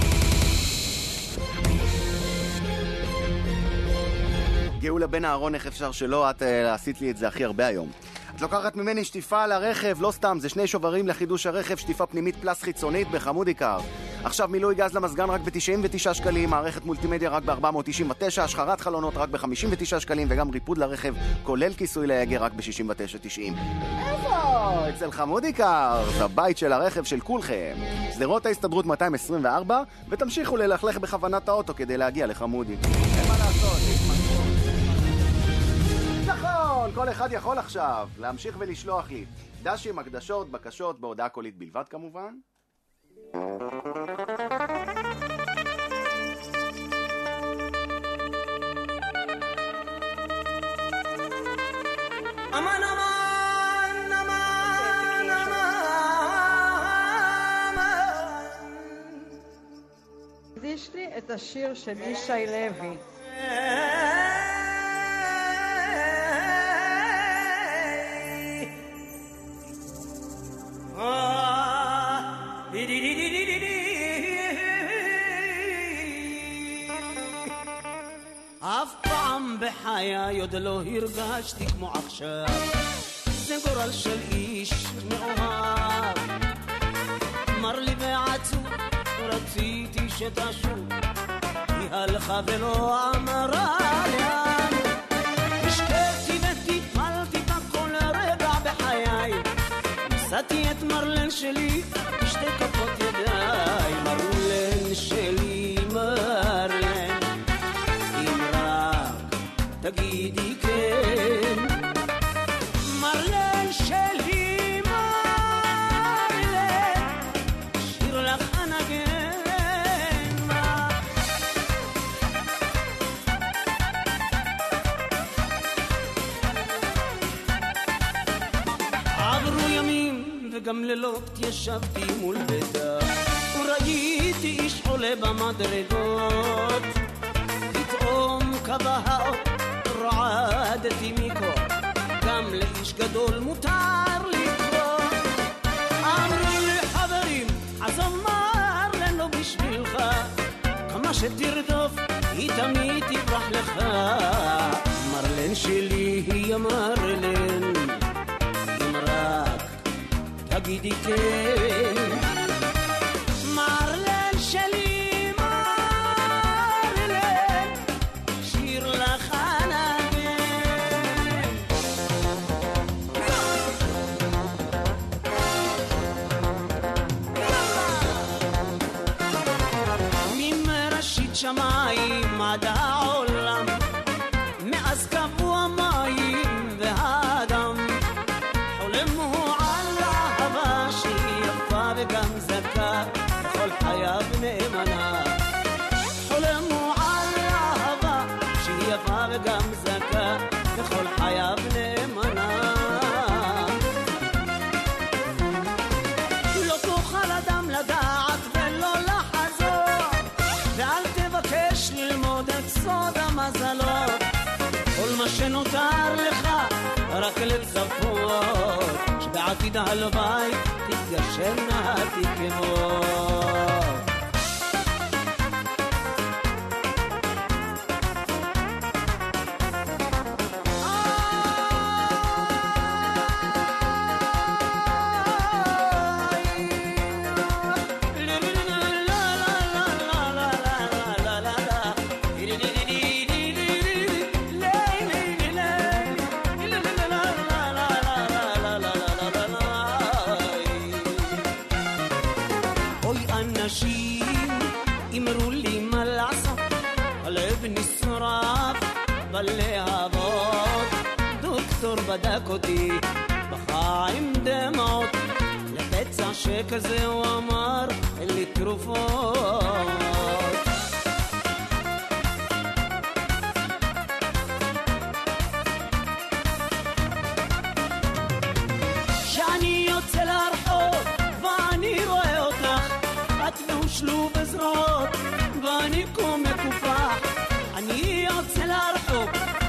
גאולה בן אהרון, איך אפשר שלא? את אה, עשית לי את זה הכי הרבה היום. את לוקחת ממני שטיפה על הרכב, לא סתם, זה שני שוברים לחידוש הרכב, שטיפה פנימית פלס חיצונית בחמודי קר. עכשיו מילוי גז למזגן רק ב-תשעים ותשעה שקלים, מערכת מולטימדיה רק ב-ארבע מאות תשעים ותשע, השחרת חלונות רק ב-חמישים ותשעה שקלים, וגם ריפוד לרכב, כולל כיסוי ליגה רק ב-שישים ותשע תשעים. איפה? אצל חמודי קר, זה הבית של הרכב של כולכם. סדרות ההסתדרות מאתיים עשרים וארבע, ותמשיכו ללכלך בכוונת האוטו כדי להגיע לחמודי. אין מה לעשות, נכון, כל אחד יכול עכשיו להמשיך ולשלוח לי דשים, הקדשות, בקשות, בהודעה קולית בלבד כמובן. אמן אמן אמן אמן. הקדיש לי את השיר של ישי לוי. אף פעם בחיי עוד לא הרגשתי כמו עכשיו, זה גורל של איש מאוהב. מר לי ועצוב, רציתי שתשוב, היא הלכה ולא אמרה לאן. השקעתי וטיפלתי בכל רגע בחיי, נסעתי את מרלן שלי בשתי כפות ידיי. מרלן שלי, מרלן, אם רק תגידי כן. מרלן שלי, מרלן, שיר לך אנגן. עברו ימים וגם לילות ישבתי מול ביתה, וראיתי איש עולה במדרגות. פתאום קבע האור, רעדתי מקור, גם לאיש גדול מותר לקרוא. אמרו לי חברים, אז אמר לנו בשבילך, כמה שתרדוף היא תמיד תברח לך. מרלן שלי היא מרלן, אם רק תגידי כן. מרלן שלי, מרלן, השמיים עד העולם, מאז קבעו המים והאדם, חולם הוא על אהבה שהיא יפה וגם זכה, בכל חייו נאמנה. חולם הוא על אהבה שהיא יפה וגם זכה, בכל חייו נאמנה. לא תוכל אדם לדעת ולא לחזור, ואל תבקש ללמוד את סוד המזלות. כל מה שנותר לך רק לצפות, שבעתיד הלוואי תתגשמנה התקוות. בדק אותי, בכה עם דמעות, לפצע שכזה הוא אמר, אין לי תרופות. שאני יוצא לרחוב ואני רואה אותך, את והושלו בזרועות ואני כה מקופח. אני יוצא לרחוב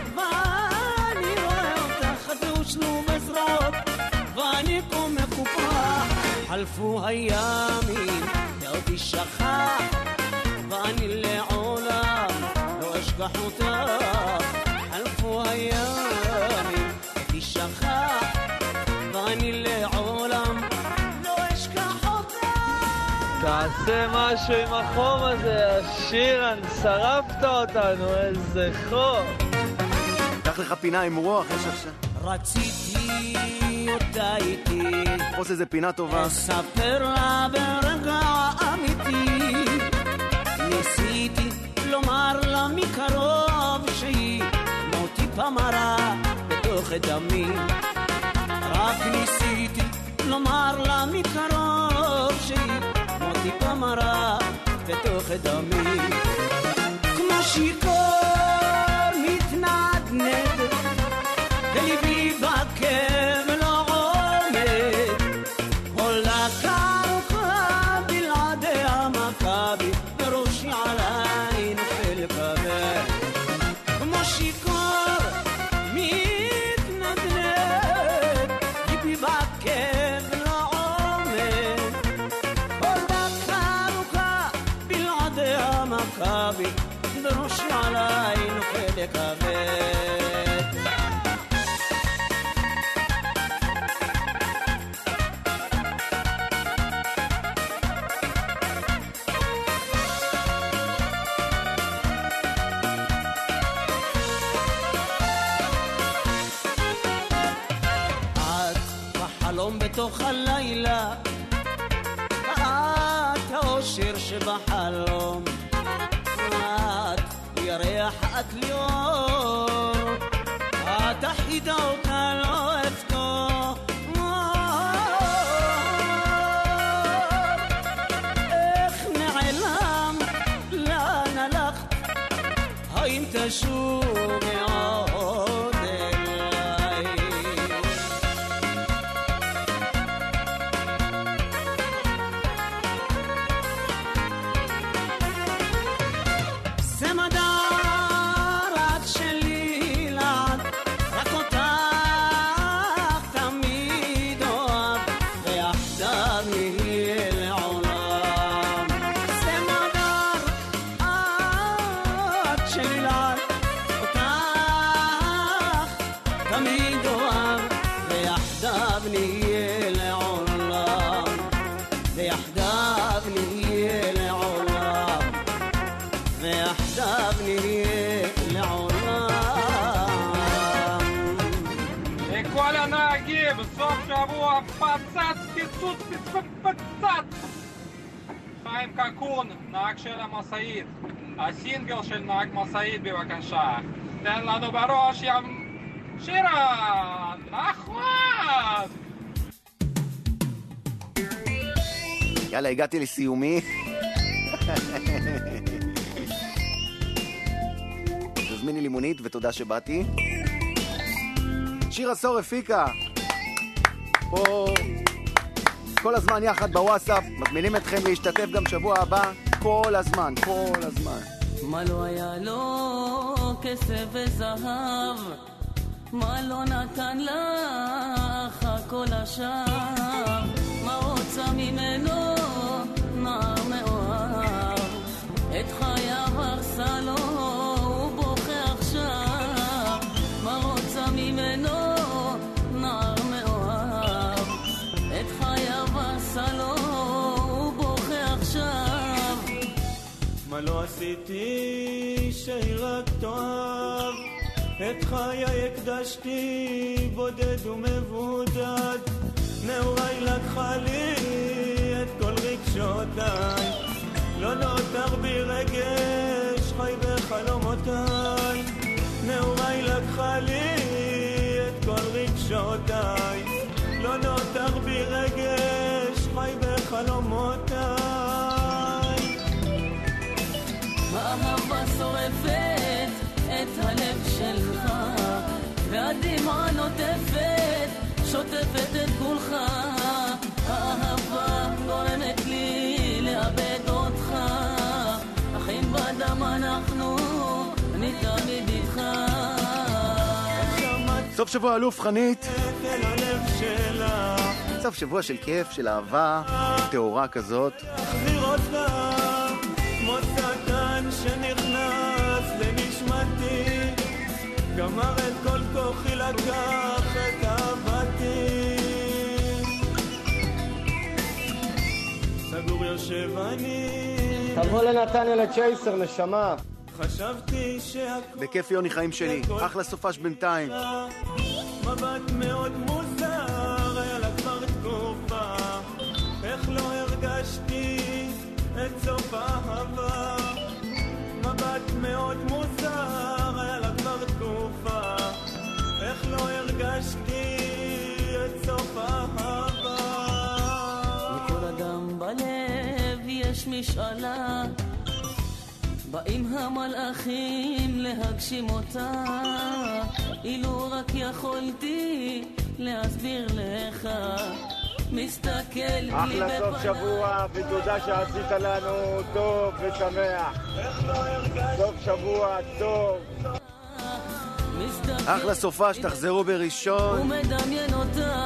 ושלו בזרועות ואני כה מקופח. חלפו הימים ועוד תשכח, ואני לעולם לא אשכח אותך. חלפו הימים תשכח, ואני לעולם לא אשכח אותך. תעשה משהו עם החום הזה, שירן, שרפת אותנו, איזה חום. קח לך פינה עם רוח, יש עכשיו. רציתי אותה איתי, עושה איזה פינה טובה, אספר לה ברגע אמיתי. ניסיתי לומר לה מקרוב שהיא כמו טיפה מרה בתוך דמי. רק ניסיתי לומר לה מקרוב שהיא כמו טיפה מרה בתוך דמי. כמו שיקור מתנדנד וליבי בכאב לא עומד, עולה קרוחה בלעדי המכבי, וראשי עליי נופל כבד. כמו שיקור מתנדנד, ליבי בכאב לא עומד, עולה קרוחה בלעדי המכבי, וראשי עליי נופל כבד. בתוך הלילה את האושר שבחלום, את ירח את ליאור, את החידה אותה לא אפתור. איך נעלם, לאן הלכת, האם תשובי עוד אליי? בסוף שבוע פצץ, פיצוץ, פצץ. חיים קקון, נהג של המשאית, הסינגל של נהג משאית בבקשה. תן לנו בראש ים... שירה! נכון! יאללה, הגעתי לסיומי. תזמיני לימונית ותודה שבאתי. שיר עשור הפיקה. פה כל הזמן יחד בוואטסאפ, מזמינים אתכם להשתתף גם שבוע הבא, כל הזמן, כל הזמן. מה לא היה לו כסף וזהב, מה לא נתן לך כל השאר, מה רוצה ממנו נער מאוהב, את חייו הרסה לו, הוא בוכה עכשיו, מה רוצה ממנו נער מאוהב, את חייו הרסה לו, הוא בוכה עכשיו. מה לא עשיתי שהיא רק תאהב, את חיי הקדשתי בודד ומבודד, נעוריי לקחה לי את כל רגשותיי, לא נותר בי רגש חי בחלומותיי, נעוריי לקחה לי את כל רגשותיי, לא נותר בי רגש חי בחלומותיי. האהבה שורפת את הלב שלך, והדמעה נוטפת, שוטפת את כולך, האהבה גורמת לי לאבד אותך, אחים בדם אנחנו, אני תמיד איתך. סוף שבוע אלוף חנית, סוף שבוע של כיף, של אהבה תאורה כזאת. כמו שטן שנכנס לנשמתי, גמר את כל כוחי, לקח את אהבתי, סגור יושב אני, תבוא לנתניה לצ'ייסר נשמה. חשבתי שהכל בכיף יוני חיים שלי, אחלה סופש בינתיים. מבט מאוד מוזר, היה לה כבר תקופה, איך לא הרגשתי את סוף האהבה, מבט מאוד מוזר, היה לה כבר תקופה, איך לא הרגשתי את סוף האהבה. לכל אדם בלב יש משאלה, באים המלאכים להגשים אותה, אילו רק יכולתי להסביר לך, מסתכל אחלה סוף שבוע, ותודה שעשית לנו טוב ושמח. סוף שבוע טוב. אחלה סופה, שתחזרו בראשון. ומדמיין אותה,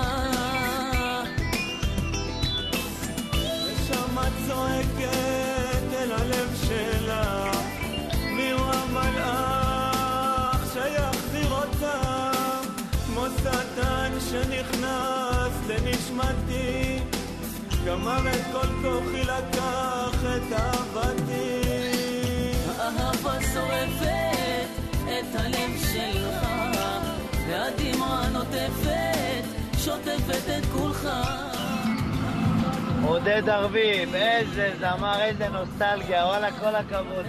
ושמה צועקת אל הלב שלה, מיהו המלאך שיחזיר אותה, כמו שטן שנכנס לנשמתי, גמר את כל כוחי, לקח את אהבתי. האהבה שורפת את הלב שלך, והדמעה נוטפת, שוטפת את כולך. עודד ארביב, איזה זמר, איזה נוסטלגיה, וואלה, כל הכבוד.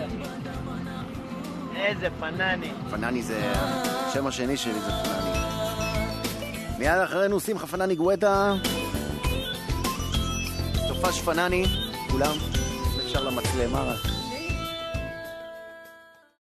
איזה פנני. פנני זה השם השני שלי, זה פנני. מיד אחרינו שמחה פנני גואטה, סופש פנני, כולם, אפשר למצלמה רק.